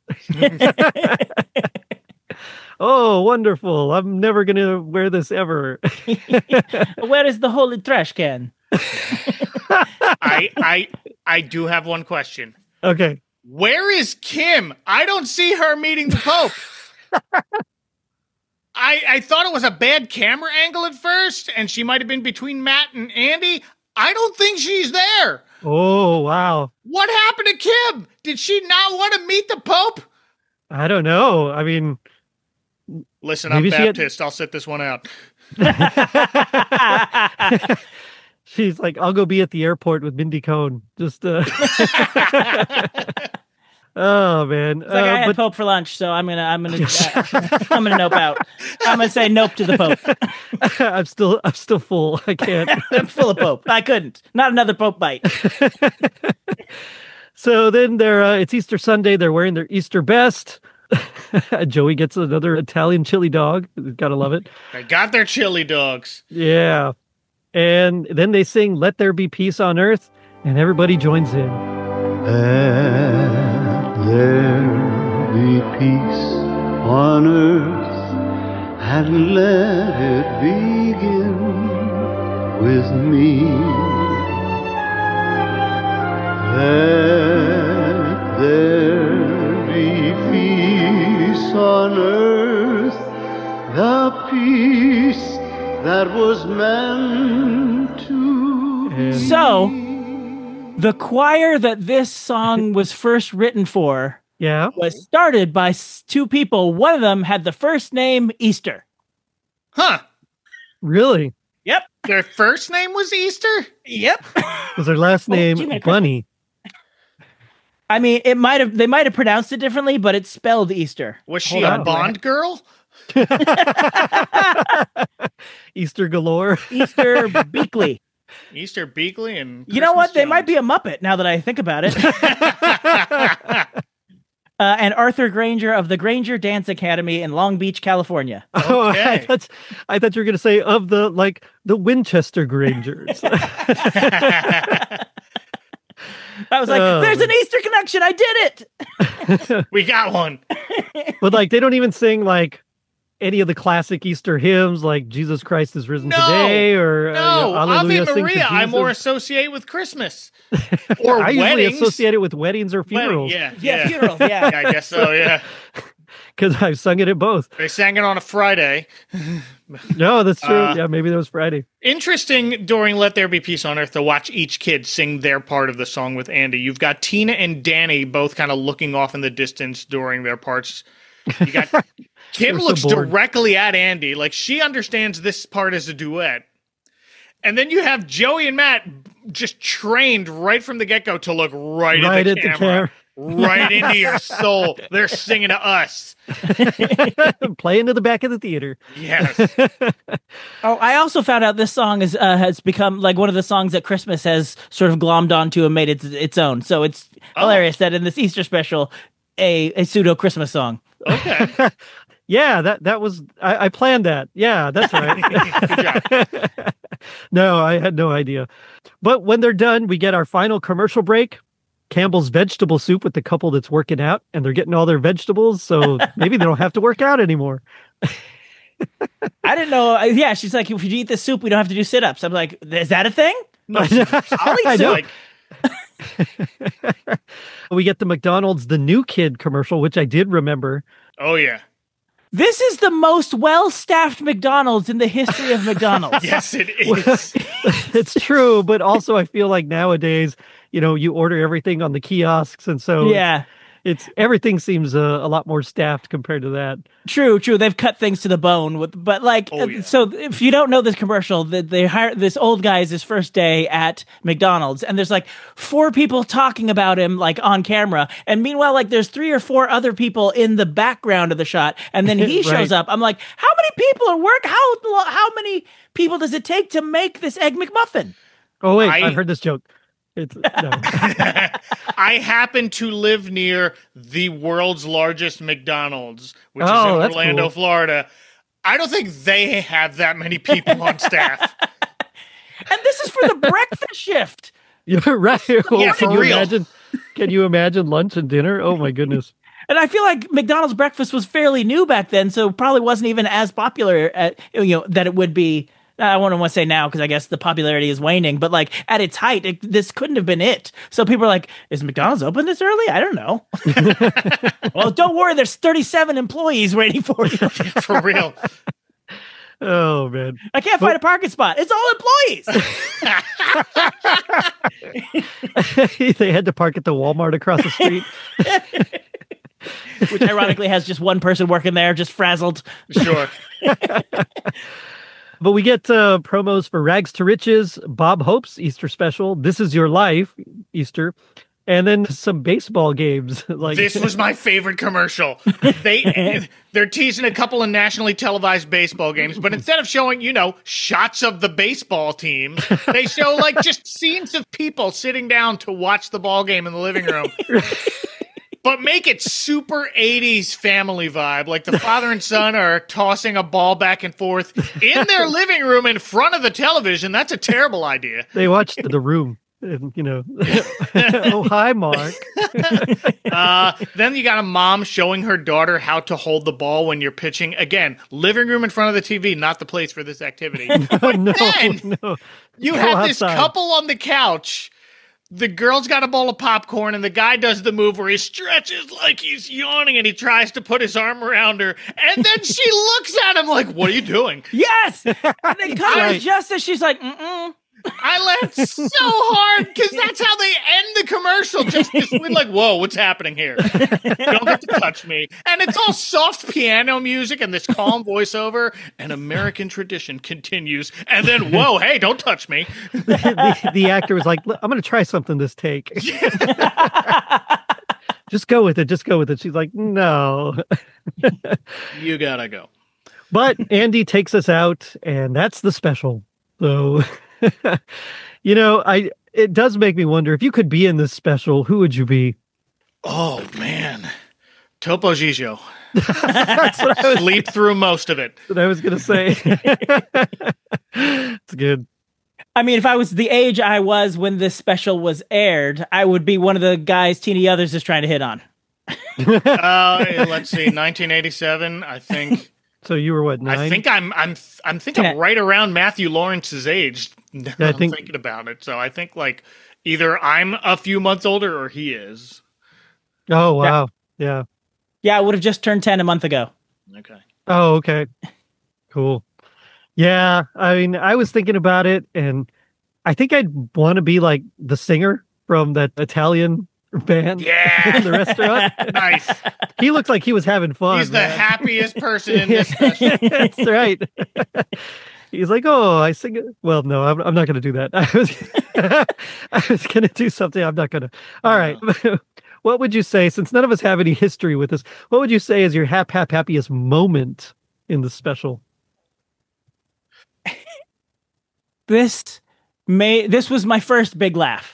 Oh, wonderful. I'm never going to wear this ever. Where is the holy trash can? I do have one question. Okay. Where is Kim? I don't see her meeting the Pope. I thought it was a bad camera angle at first, and she might have been between Matt and Andy. I don't think she's there. Oh, wow. What happened to Kim? Did she not want to meet the Pope? I don't know. I mean... Listen, I'm Baptist. I'll sit this one out. She's like, I'll go be at the airport with Mindy Cohn. Just oh man. It's like I had Pope for lunch, so I'm gonna I'm gonna nope out. I'm gonna say nope to the Pope. I'm still full. I can't. I'm full of Pope. I couldn't. Not another Pope bite. So then it's Easter Sunday. They're wearing their Easter best. Joey gets another Italian chili dog. Gotta love it. They got their chili dogs. Yeah. And then they sing Let There Be Peace on Earth, and everybody joins in. Let there be peace on earth, and let it begin with me. Let there be peace on earth, the peace that was meant to. So, the choir that this song was first written for was started by two people. One of them had the first name Easter. Huh. Really? Yep. Their first name was Easter? Yep. Was their last name Bunny? I mean, they might have pronounced it differently, but it's spelled Easter. Was she a Bond girl? Easter galore. Easter Beakley. Easter Beakley and you know what? They might be a Muppet now that I think about it. And Arthur Granger of the Granger Dance Academy in Long Beach, California. Oh, I thought you were going to say of the Winchester Grangers. I was like, there's an Easter connection. I did it. We got one. But they don't even sing any of the classic Easter hymns like Jesus Christ is risen today or Ave Maria. I more associate with Christmas or I weddings. Usually associate it with weddings or funerals. Yeah, funerals. Yeah, I guess so. Yeah, because I've sung it at both. They sang it on a Friday. No, that's true. Yeah, maybe that was Friday. Interesting during Let There Be Peace on Earth to watch each kid sing their part of the song with Andy. You've got Tina and Danny both kind of looking off in the distance during their parts. You got Kim looks directly at Andy like she understands this part as a duet. And then you have Joey and Matt just trained right from the get-go to look right at the camera. Right into your soul. They're singing to us. Playing to the back of the theater. Yes. Oh, I also found out this song has become one of the songs that Christmas has sort of glommed onto and made its own. So it's hilarious that in this Easter special, a pseudo Christmas song. Okay. Yeah, that was I planned that. Yeah, that's right. Good job. No, I had no idea. But when they're done, we get our final commercial break. Campbell's vegetable soup with the couple that's working out, and they're getting all their vegetables, so maybe they don't have to work out anymore. I didn't know. Yeah, she's like, if you eat this soup, we don't have to do sit-ups. I'm like, is that a thing? No, I'll eat soup. We get the McDonald's The New Kid commercial, which I did remember. Oh, yeah. This is the most well-staffed McDonald's in the history of McDonald's. Yes, it is. It's true, but also I feel like nowadays, you order everything on the kiosks, and so everything seems a lot more staffed compared to that. True. They've cut things to the bone so if you don't know this commercial, they hire this old guy his first day at McDonald's, and there's 4 people talking about him on camera, and meanwhile there's 3 or 4 other people in the background of the shot, and then he shows up. I'm like, how many people are how many people does it take to make this Egg McMuffin? Oh wait, I heard this joke. It's no. I happen to live near the world's largest McDonald's, which is in Orlando, Florida. I don't think they have that many people on staff. And this is for the breakfast shift. You're right. Yeah, Can you imagine lunch and dinner? Oh my goodness. And I feel like McDonald's breakfast was fairly new back then, so probably wasn't even as popular that it would be. I wouldn't want to say now because I guess the popularity is waning, but at its height, this couldn't have been it. So people are like, is McDonald's open this early? I don't know. Well, don't worry. There's 37 employees waiting for you. For real. Oh, man. I can't find a parking spot. It's all employees. They had to park at the Walmart across the street. Which ironically has just one person working there, just frazzled. Sure. But we get promos for Rags to Riches, Bob Hope's Easter special, This Is Your Life, Easter, and then some baseball games. Like this was my favorite commercial. They're teasing a couple of nationally televised baseball games, but instead of showing, shots of the baseball teams, they show like just scenes of people sitting down to watch the ball game in the living room. But make it super 80s family vibe. Like the father and son are tossing a ball back and forth in their living room in front of the television. That's a terrible idea. They watched The Room. And, oh, hi, Mark. Then you got a mom showing her daughter how to hold the ball when you're pitching. Again, living room in front of the TV, not the place for this activity. No. You have this couple on the couch. The girl's got a bowl of popcorn, and the guy does the move where he stretches like he's yawning, and he tries to put his arm around her, and then she looks at him like, what are you doing? Yes! And then comes just as she's like, mm-mm. I laughed so hard because that's how they end the commercial. Just like, whoa, what's happening here? Don't get to touch me. And it's all soft piano music and this calm voiceover. And American tradition continues. And then, whoa, hey, don't touch me. The actor was like, I'm going to try something this take. Just go with it. Just go with it. She's like, no. You gotta go. But Andy takes us out, and that's the special. So... it does make me wonder, if you could be in this special, who would you be? Oh, man. Topo Gigio. That's what I was... Sleep through most of it. That's what I was going to say. It's good. I mean, if I was the age I was when this special was aired, I would be one of the guys Tina Yothers is trying to hit on. Let's see, 1987, I think... So you were what, 9? I think I'm right around Matthew Lawrence's age. I'm thinking about it. So I think like either I'm a few months older or he is. Oh wow. Yeah. Yeah, I would have just turned 10 a month ago. Okay. Oh, okay. Cool. Yeah, I mean, I was thinking about it, and I think I'd want to be like the singer from that Italian band in the restaurant. Nice. He looks like he was having fun. He's the happiest person in this special. That's right. He's like, oh, I sing it. Well, no, I'm not going to do that. I was going to do something. I'm not going to. All right. What would you say, since none of us have any history with this, what would you say is your happiest moment in the special? This was my first big laugh.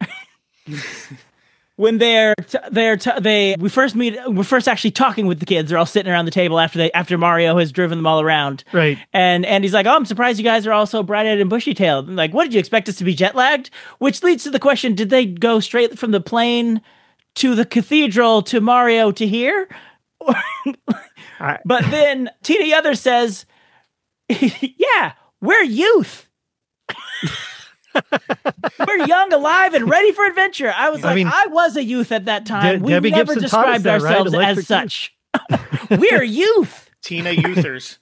When we're first actually talking with the kids. They're all sitting around the table after Mario has driven them all around. Right. And Andy's like, oh, I'm surprised you guys are all so bright-eyed and bushy-tailed. Like, what, did you expect us to be jet-lagged? Which leads to the question, did they go straight from the plane to the cathedral to Mario to here? But then Tina Yothers says, yeah, we're youth. We're young, alive, and ready for adventure. I was a youth at that time. We Debbie never Gibson described ourselves right? as such. We're youth. Tina Youthers.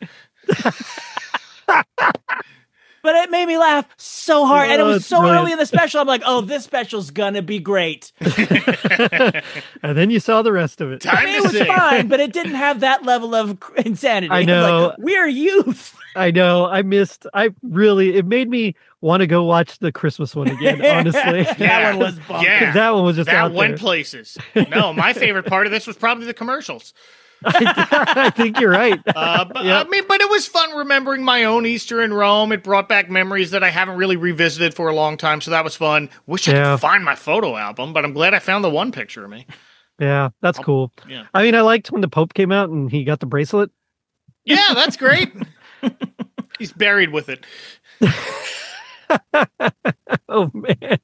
But it made me laugh so hard. And it was so early in the special. I'm like, oh, this special's going to be great. And then you saw the rest of it. It was fine, but it didn't have that level of insanity. I know. Like, we're youth. I know. It made me want to go watch the Christmas one again, honestly. That one was bumpy. Yeah. That one was just that out went there. Places. No, my favorite part of this was probably the commercials. I think you're right. But it was fun remembering my own Easter in Rome. It brought back memories that I haven't really revisited for a long time, so that was fun. Wish I could find my photo album, but I'm glad I found the one picture of me. Yeah, that's cool. Yeah. I mean, I liked when the Pope came out and he got the bracelet. Yeah, that's great. He's buried with it. Oh, man.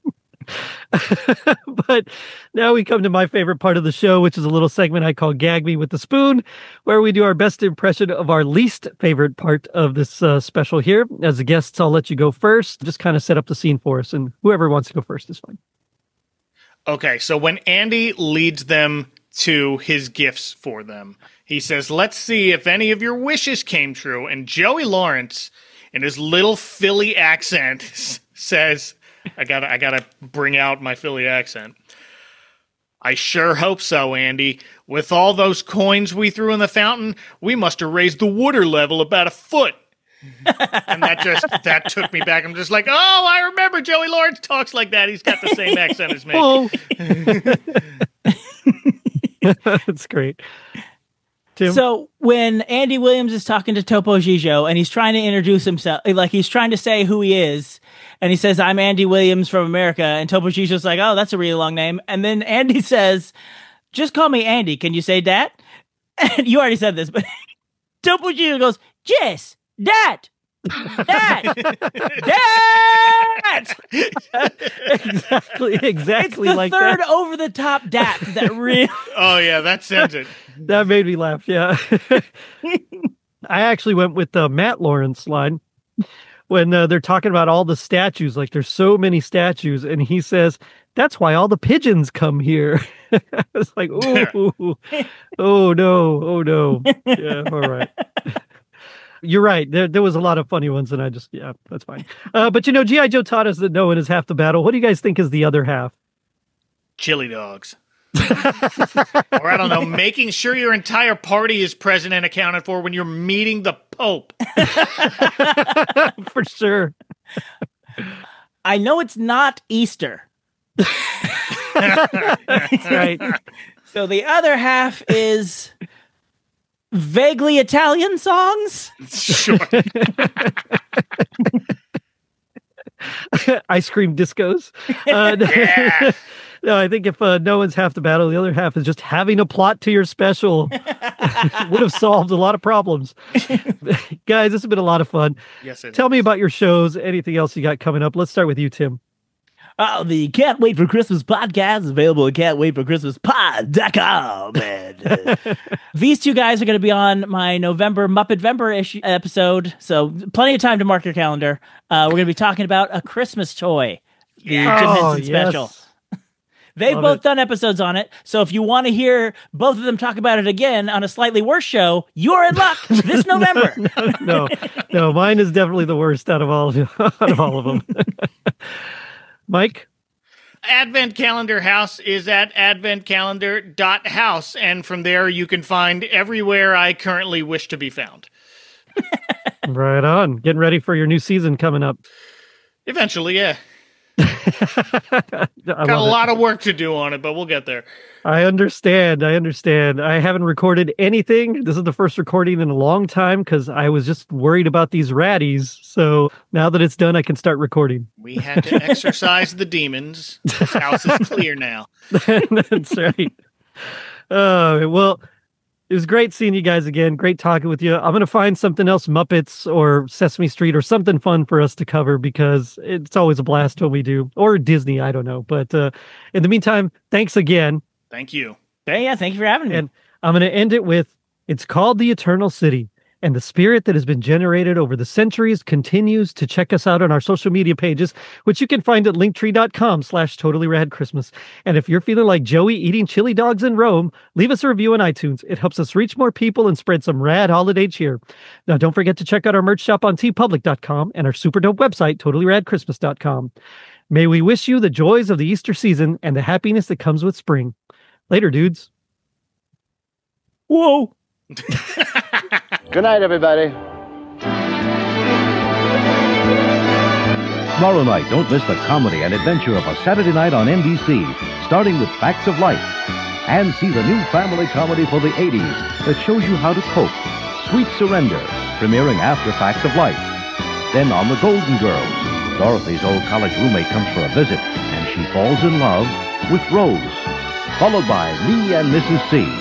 But now we come to my favorite part of the show, which is a little segment I call Gag Me with the Spoon, where we do our best impression of our least favorite part of this special here. As the guests, I'll let you go first. Just kind of set up the scene for us, and whoever wants to go first is fine. Okay, so when Andy leads them to his gifts for them, he says, let's see if any of your wishes came true. And Joey Lawrence, in his little Philly accent, says, I gotta bring out my Philly accent. I sure hope so, Andy. With all those coins we threw in the fountain, we must have raised the water level about a foot. And that took me back. I'm just like, oh, I remember Joey Lawrence talks like that. He's got the same accent as me. Oh. That's great. Tim? So when Andy Williams is talking to Topo Gigio and he's trying to introduce himself, like he's trying to say who he is, and he says, I'm Andy Williams from America, and Topo Gigio's like, oh, that's a really long name. And then Andy says, just call me Andy. Can you say that? And you already said this, but Topo Gigio goes, yes, that. That. Exactly it's the like third that. over the top dat that really. Oh yeah, that sends it. That made me laugh. Yeah, I actually went with the Matt Lawrence line when they're talking about all the statues. Like there's so many statues, and he says that's why all the pigeons come here. I was like, ooh, oh no. Yeah, all right. You're right. There was a lot of funny ones, and that's fine. But G.I. Joe taught us that knowing is half the battle. What do you guys think is the other half? Chili dogs. Or I don't know, making sure your entire party is present and accounted for when you're meeting the Pope. For sure. I know it's not Easter. That's right. So the other half is vaguely Italian songs. Sure. Ice cream discos. Yeah. No, I think if no one's half the battle, the other half is just having a plot to your special. Would have solved a lot of problems. Guys, this has been a lot of fun. Yes, it Tell me about your shows. Anything else you got coming up? Let's start with you, Tim. The Can't Wait for Christmas podcast is available at can'twaitforchristmaspod.com. And these two guys are going to be on my November Muppet-vember episode, so plenty of time to mark your calendar. We're going to be talking about A Christmas Toy, the Jim Henson special. They've both done episodes on it, so if you want to hear both of them talk about it again on a slightly worse show, you're in luck this November. No, mine is definitely the worst out of all of them. Mike? Advent Calendar House is at adventcalendar.house, and from there you can find everywhere I currently wish to be found. Right on. Getting ready for your new season coming up. Eventually, yeah. Got a lot of work to do on it, but we'll get there. I understand. I haven't recorded anything. This is the first recording in a long time because I was just worried about these ratties. So now that it's done, I can start recording. We had to exorcise the demons. This house is clear now. That's right. Well, it was great seeing you guys again. Great talking with you. I'm going to find something else, Muppets or Sesame Street or something fun for us to cover because it's always a blast when we do. Or Disney, I don't know. But in the meantime, thanks again. Thank you. Yeah, thank you for having me. And I'm going to end it with, it's called The Eternal City. And the spirit that has been generated over the centuries continues to check us out on our social media pages, which you can find at linktree.com/totallyradchristmas. And if you're feeling like Joey eating chili dogs in Rome, leave us a review on iTunes. It helps us reach more people and spread some rad holiday cheer. Now, don't forget to check out our merch shop on tpublic.com and our super dope website, totallyradchristmas.com. May we wish you the joys of the Easter season and the happiness that comes with spring. Later, dudes. Whoa. Good night, everybody. Tomorrow night, don't miss the comedy and adventure of a Saturday night on NBC, starting with Facts of Life. And see the new family comedy for the 80s that shows you how to cope, Sweet Surrender, premiering after Facts of Life. Then on The Golden Girls, Dorothy's old college roommate comes for a visit, and she falls in love with Rose. Followed by Me and Mrs. C,